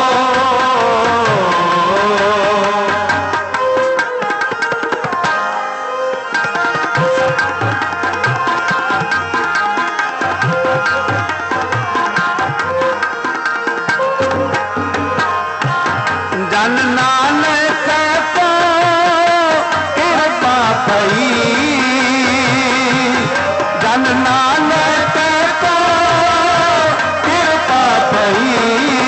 जन नानक को कृपा पई जन नानक को कृपा पई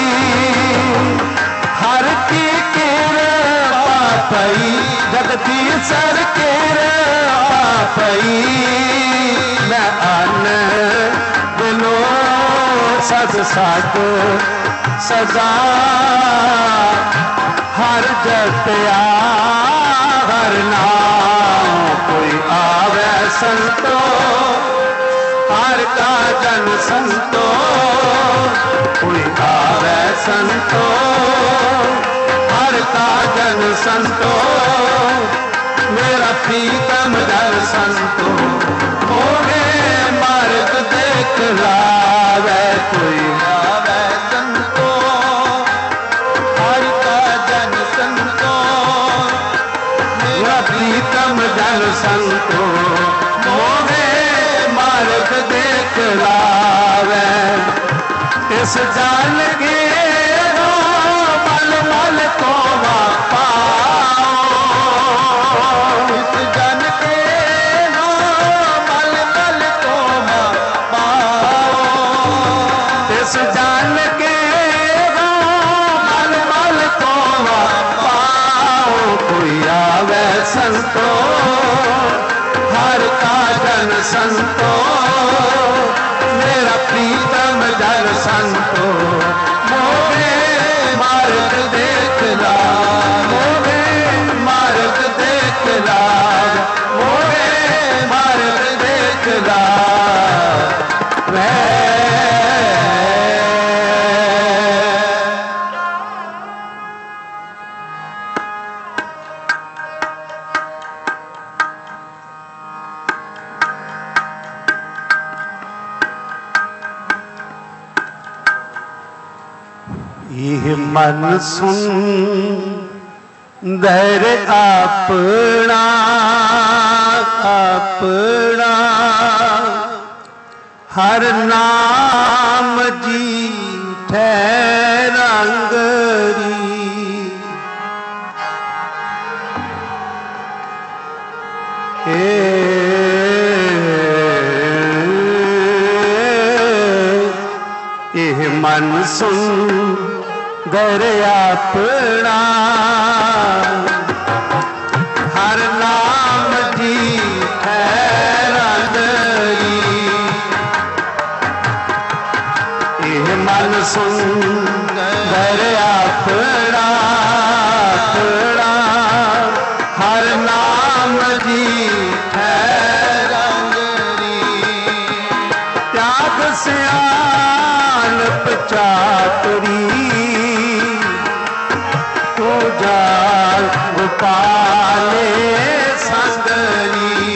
हर की कृपा पई जगदीशर कृपा पई मैं अन दिलो सद सद सदा हर जतिया हर नाम कोई आवे संतो हर का जन संतो कोई आवे संतो हर का जन संतो मेरा प्रीतम जन संतो मोगे मार्ग देख लावे कोई आवे संतो हर का जन संतो मेरा प्रीतम जन संतो मोगे मार्ग देख लावे इस जान के मल मल को वापा इस जान के मल मल को वापा इस जान के मल मल को वापा कोई आवे संतो हर का जन संतो मेरा प्रीतम जन संतो मोगे मार्ग देख ला मोगे मार्ग देख ला मोगे मार्ग देख ला यह मन सुंदर अपना अपना हर नाम जी ठहरंगरी यह मन सुन गर अपना हर नाम जी ठहरंगरी यह मन सुन गर अपना अपना हर नाम जी ठहरंगरी त्याग सियान पचातरी जाल गोपाले संगरी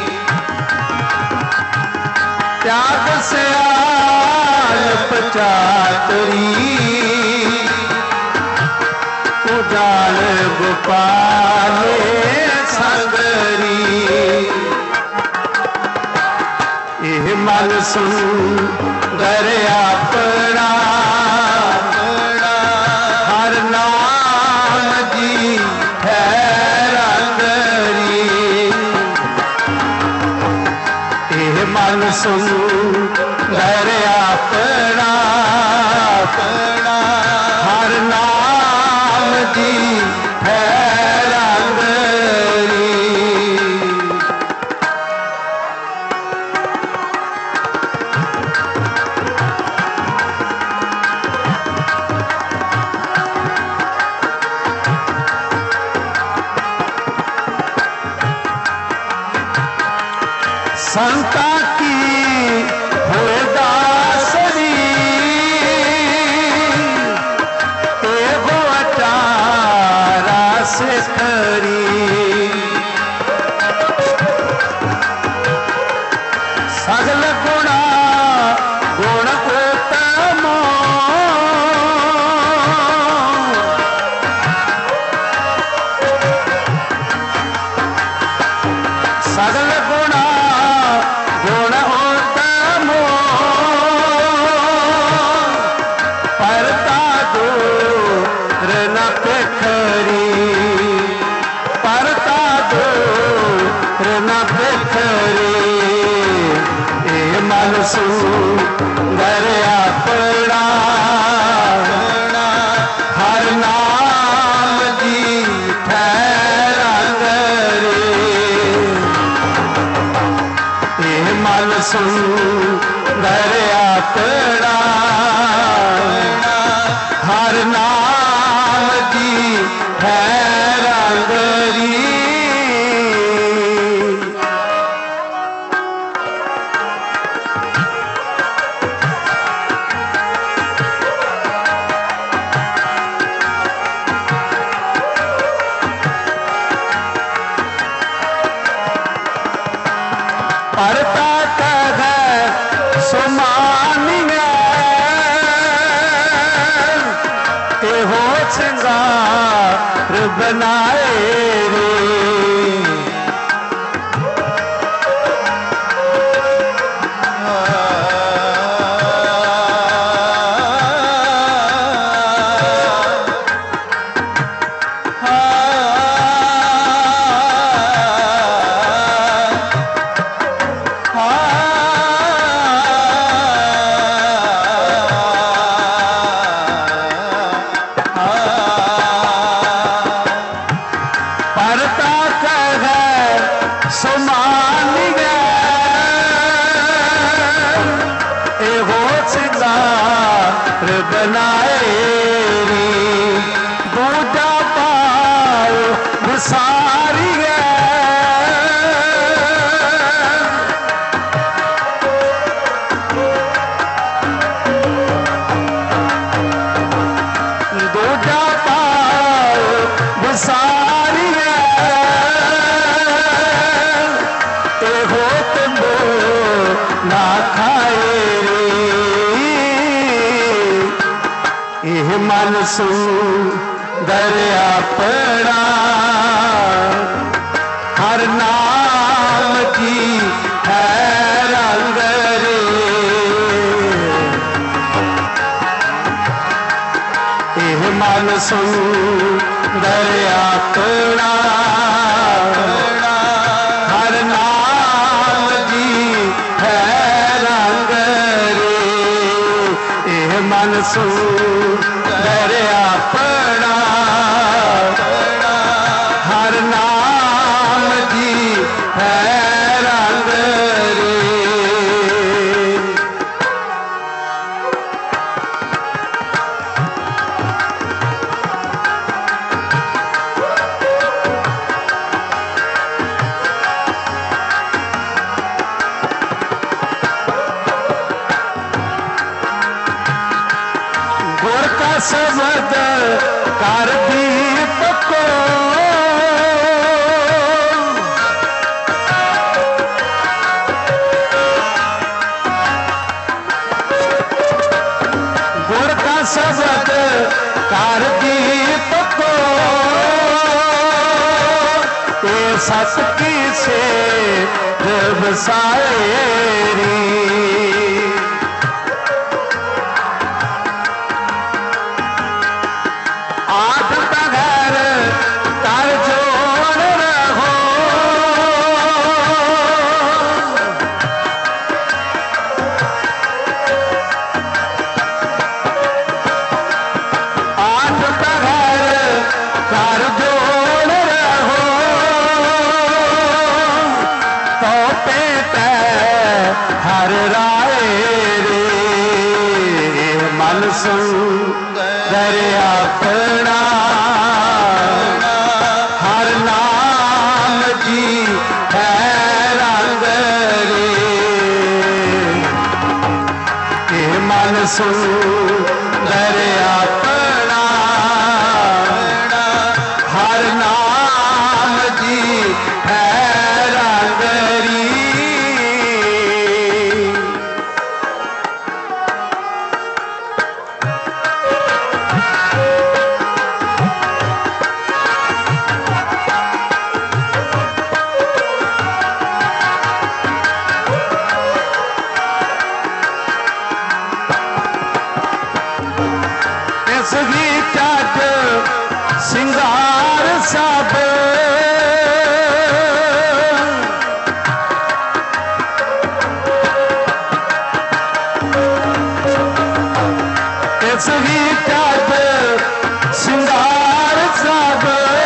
त्याग से आल पचातरी जाल गोपाले संगरी ये मन सुंदर अपना हर नाम जी है रंगरी ये मन सुंदर अपना हर नाम जी है संता की हुए दासरी एगो अटारा से खरी सगल गुणा गुण उत्तम सगल गुणा गुण उत्तम परता दूर न पेखरी परता दूर न पेखरी ए मन सुंदर अपना हर नाम जी मन सुंदर अपना हर नाम जी है रंगरी परता कह सुमानिया हो श्रृंगार बनाए रे परता कह सुमानिया एहो श्रृंगार बनाए रे दूजा पाओ विसारिया दूजा पाओ विसारिया हो तुम ना खाए रे यह मन सुंदर अपना हर नाम की है रंग रे यह मन सुंदर अपना हर नाम जी है रंग रे यह मन सुंदर अपना हर नाम जी है रंग रे शब्द कर दीप को गुर का शब्द कर दीप को ये सत की से बसाएरी आठ बगैर कर जोड़ रहो आठ बगैर कर जोड़ रहो तो पेटे हर राय रे मन सुंदर अपना हर नाम जी है रंग रे मन सुंदर अपना हर नाम जी है रंग री इसकी चट सिंगार सब इसकी चट सिंगार सब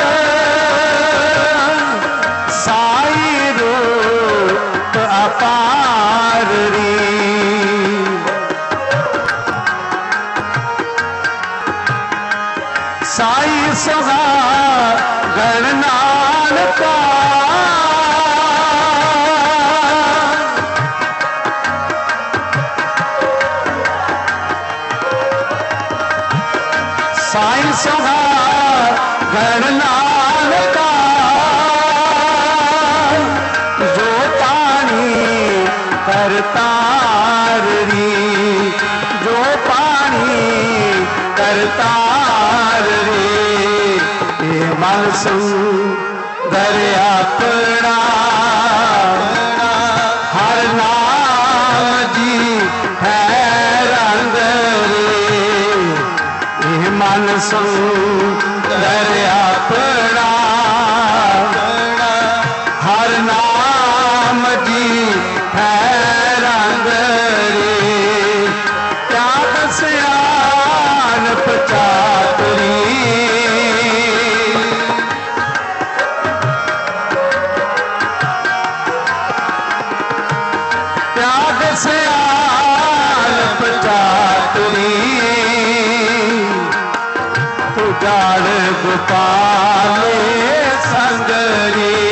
साई रूप अपार री साई सुहा गणनान का साई सुहा गणनान का जो पानी करतार री जो पानी करतार रे मन सुंदर अपना हर नाम जी है रंग रे मन सुंदर अपना हर नाम जी है रंग रे क्या दसियान पचातरी त्याग सयाल पचातरी तू जान गोपाल संगरी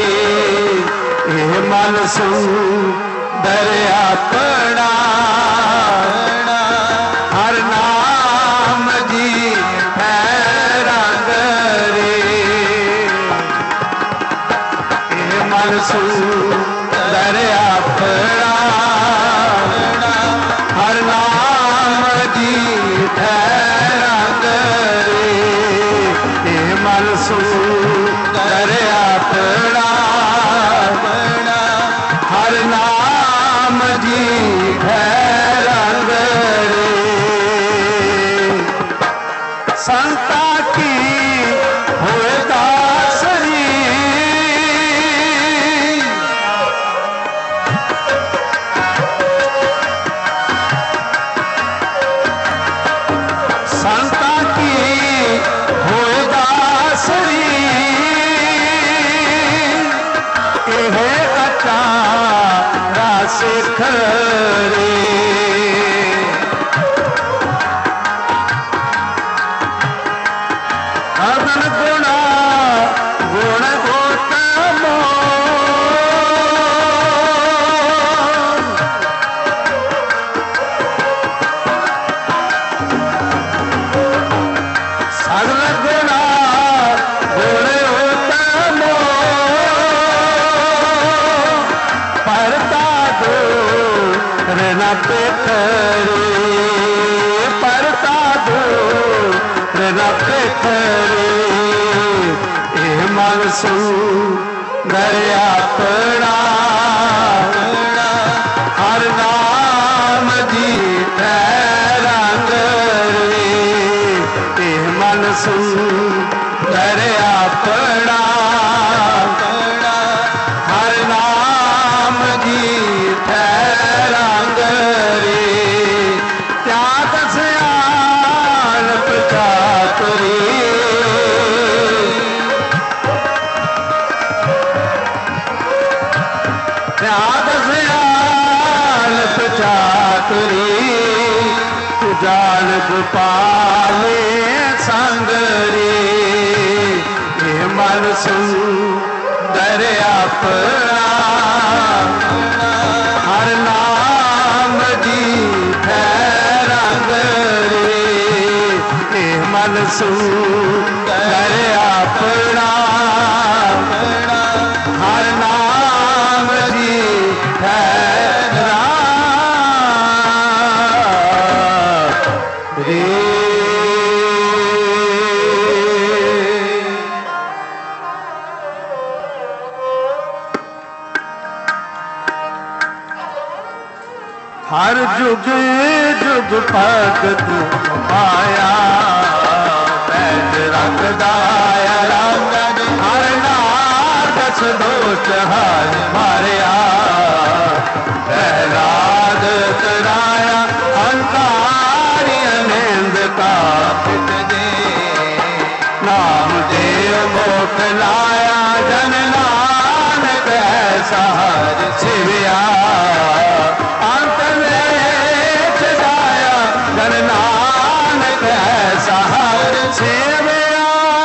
मन सुंदर अपना हर नाम जी है रंग रे मन सुंदर अपना हर नाम जी है रंग रे मन सुंदर अपना हर नाम जी है रंग रे संता की होए दासरी संता की होए दासरी यह अचारा सिख रे अदन गुणा गुण गोतम सगल गुणा गुण उत्तम परता दो रण पेखरे परता दो रण पेखरे मन सुंदर घर अपना हर नाम जीतै रंग रे एह मन सुंदर अपना हर नाम जीतै रंग रे त्याग सियान प्रचातरी त्याग सियान प्रचातरी तू जान गोपाले संग रे ये मन सुंदर अपना हर नाम जीतै रंग रे ये मन सुंदर अपना हर नाम जीतै रे हर जुग जुग भगत पाया बैठ रखदाया हर नादस दोष हर मारिया प्रहलाद कराया अंकारी अनिंद का पिट दे नाम देव मोख लाया जन नानक ऐसा हर शिविया अंत में सजाया जन नानक ऐसा हर शिविया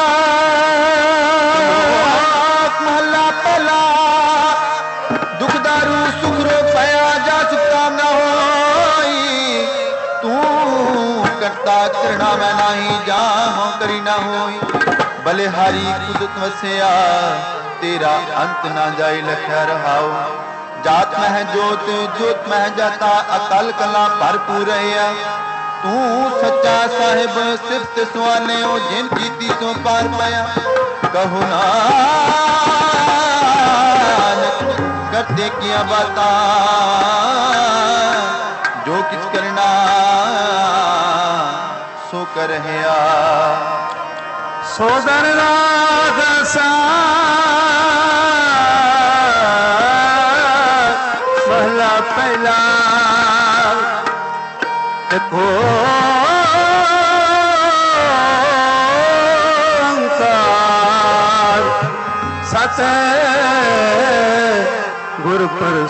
महला पहला दुख दारू सुख रो पाया जा चुका न होई तू करता करना मैं नहीं जा हो करी ना होई बलिहारी कुदत वसिया तेरा अंत ना जाए लख्या रहाओ जात मह जोत जोत मह जाता अकल कला भरपूर रहा तू सच्चा साहिब सिफत सुआने ओ जिन कीती सो पार पाया कहो नानक करते किया बाता जो किछ करना सो कर रहा सोदर राग सा महला पहला देखो ओंकार सत गुर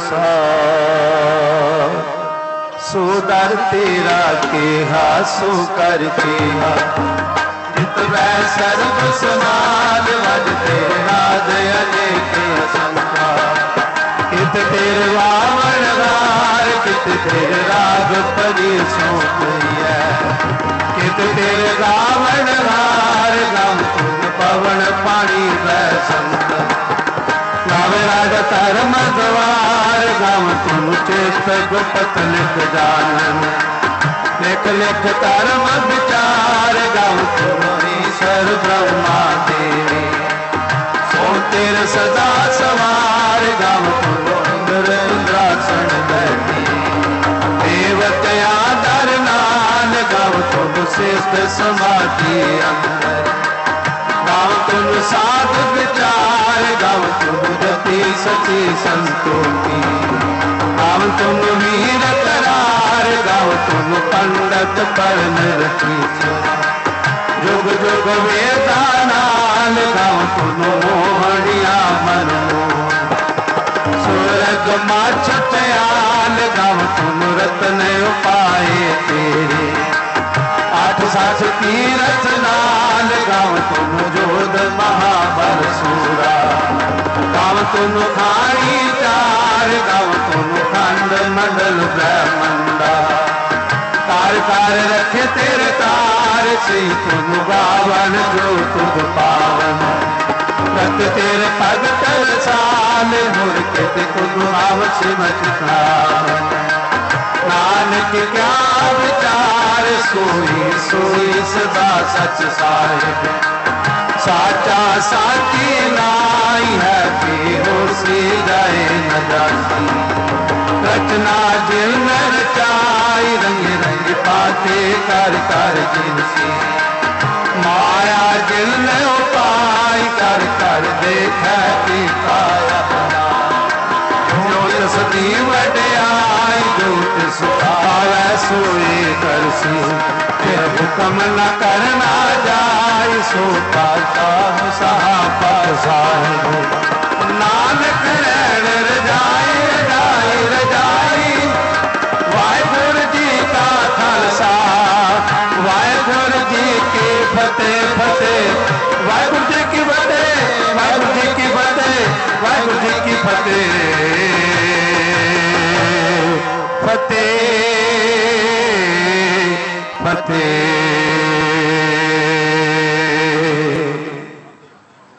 प्रसाद सोदर तेरा केहा सो कर केहा वै सर्व समाज वज तेरे नाद अनेक असंख्या कित तेरे वामन वार कित तेरे राग परी सोई कित तेरे रावण वार गम तुम पवन पानी वै संत गावे राग धर्म द्वार गम तुम चेत गुपत लिख जानन लिख लिख धर्म विचार गम तुम ईश्वर ब्रह्मा देवी सो तेरे सदा सवार गम तुम इंद्र इंद्रासन बैठी देवतया दर नान गम तुम श्रेष्ठ समाधि अंदर गम तुम साध विचार गम तुम गति सची संतोषी गम तुम वीर करार गम तुम पंडित पढ़न रखी जुग जुग वेदानाल गम तुम मोहनिया मनो सूरज माछ तयाल गम तुम रतन उपाय तेरे आठ साठ तीरथ नाल गम तुम जोध महाबल सूरा गम तुम खाई चार गम तुम खंड मंडल ब्रह्मंडा कार कार रखे तेरे तार से तुम गावन जो तुम पावन रत तेरे भगत साल मुर के तुम आवस मच नानक क्या विचार सोई सोई सदा सच साहिब साचा साची नाई है कि होसी जाए न जाती रचना जिल न रचाई रंग रंग पाते कर कर जिनसी माया जिल न उपाय कर कर देखा कि पाया जोत सदी वड्याई जोत सुखावै सोए करसी हुक्म न करना जाय सो पाशाह सहा पाशाह नानक रैन रजाई रजाई रजाई वाहिगुरु जी का खालसा वाहिगुरु जी की फतेह फतेह वाहिगुरु जी की फतेह वाहिगुरु जी की फतेह वाहिगुरु जी की फतेह फतेह फतेह